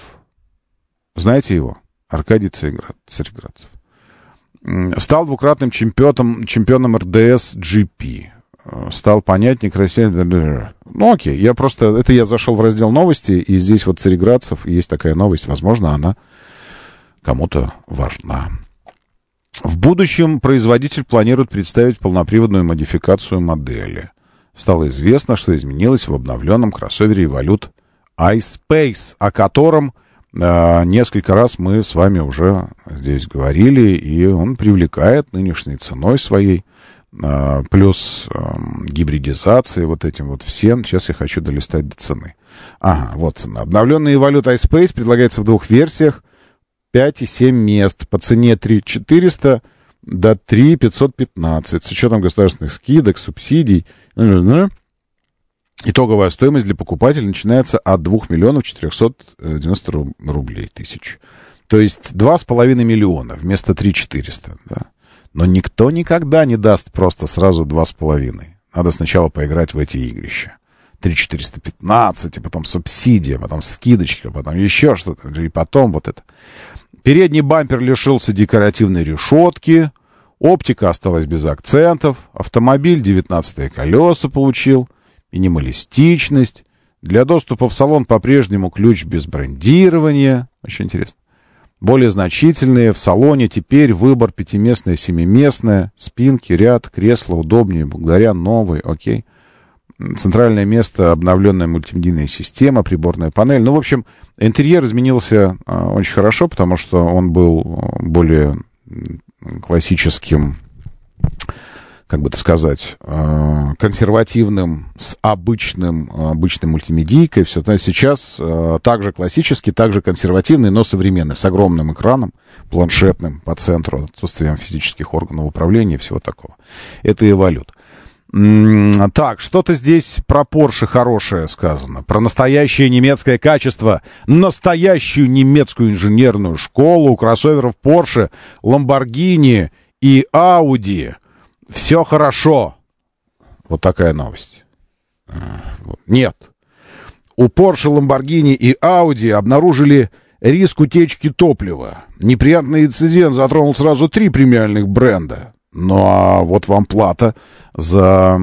Знаете его? Аркадий Цареградцев. Стал двукратным чемпионом РДС GP. Стал понятнее, красивее. Ну, окей, я зашел в раздел новости, и здесь вот Цареградцев, есть такая новость, возможно, она кому-то важна. В будущем производитель планирует представить полноприводную модификацию модели. Стало известно, что изменилось в обновленном кроссовере Evolute iSpace, о котором несколько раз мы с вами уже здесь говорили, и он привлекает нынешней ценой своей, плюс гибридизации, вот этим вот всем. Сейчас я хочу долистать до цены. Ага, вот цена. Обновленный Evolute iSpace предлагается в двух версиях, 5 и 7 мест, по цене 3400 до 3515, с учетом государственных скидок, субсидий. Итоговая стоимость для покупателя начинается от 2 миллионов 490 рублей тысяч. То есть 2,5 миллиона вместо 3,400, да. Но никто никогда не даст просто сразу 2,5. Надо сначала поиграть в эти игрища. 3,415, и потом субсидия, потом скидочка, потом еще что-то, и потом вот это. Передний бампер лишился декоративной решетки, оптика осталась без акцентов, автомобиль 19-е колеса получил, минималистичность. Для доступа в салон по-прежнему ключ без брендирования. Очень интересно. Более значительные в салоне теперь выбор 5-местное, 7-местное, спинки, ряд, кресло удобнее благодаря новой, окей. Центральное место, обновленная мультимедийная система, приборная панель. Ну, в общем, интерьер изменился очень хорошо, потому что он был более классическим как бы это сказать, консервативным, с обычной мультимедийкой. Все это сейчас также классический, также консервативный, но современный, с огромным экраном, планшетным по центру, отсутствием физических органов управления и всего такого. Это эволют. Так, что-то здесь про Porsche хорошее сказано. Про настоящее немецкое качество, настоящую немецкую инженерную школу у кроссоверов Porsche, Lamborghini и Audi. Все хорошо. Вот такая новость. Нет. У Porsche, Lamborghini и Audi обнаружили риск утечки топлива. Неприятный инцидент затронул сразу 3 премиальных бренда. Ну, а вот вам плата за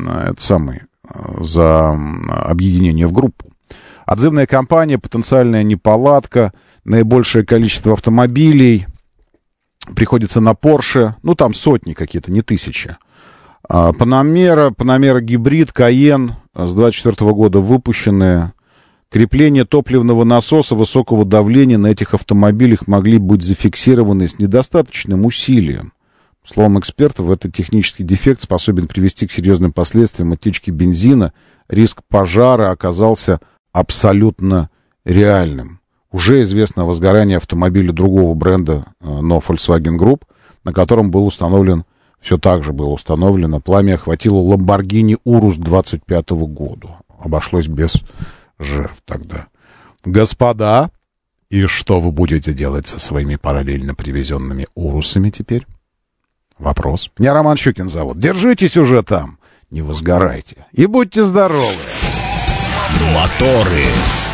за объединение в группу. Отзывная кампания, потенциальная неполадка, наибольшее количество автомобилей приходится на Porsche, ну, там сотни какие-то, не тысячи. Panamera гибрид, Cayenne с 24 года выпущенные. Крепление топливного насоса высокого давления на этих автомобилях могли быть зафиксированы с недостаточным усилием. По словам экспертов, этот технический дефект способен привести к серьезным последствиям утечки бензина. Риск пожара оказался абсолютно реальным. Уже известно о возгорании автомобиля другого бренда, но Volkswagen Group, на котором был установлен, все так же было установлено, пламя охватило Lamborghini Urus 25 года. Обошлось без жертв тогда. Господа, и что вы будете делать со своими параллельно привезенными Урусами теперь? Вопрос. Меня Роман Щукин зовут. Держитесь уже там, не возгорайте. И будьте здоровы. Моторы.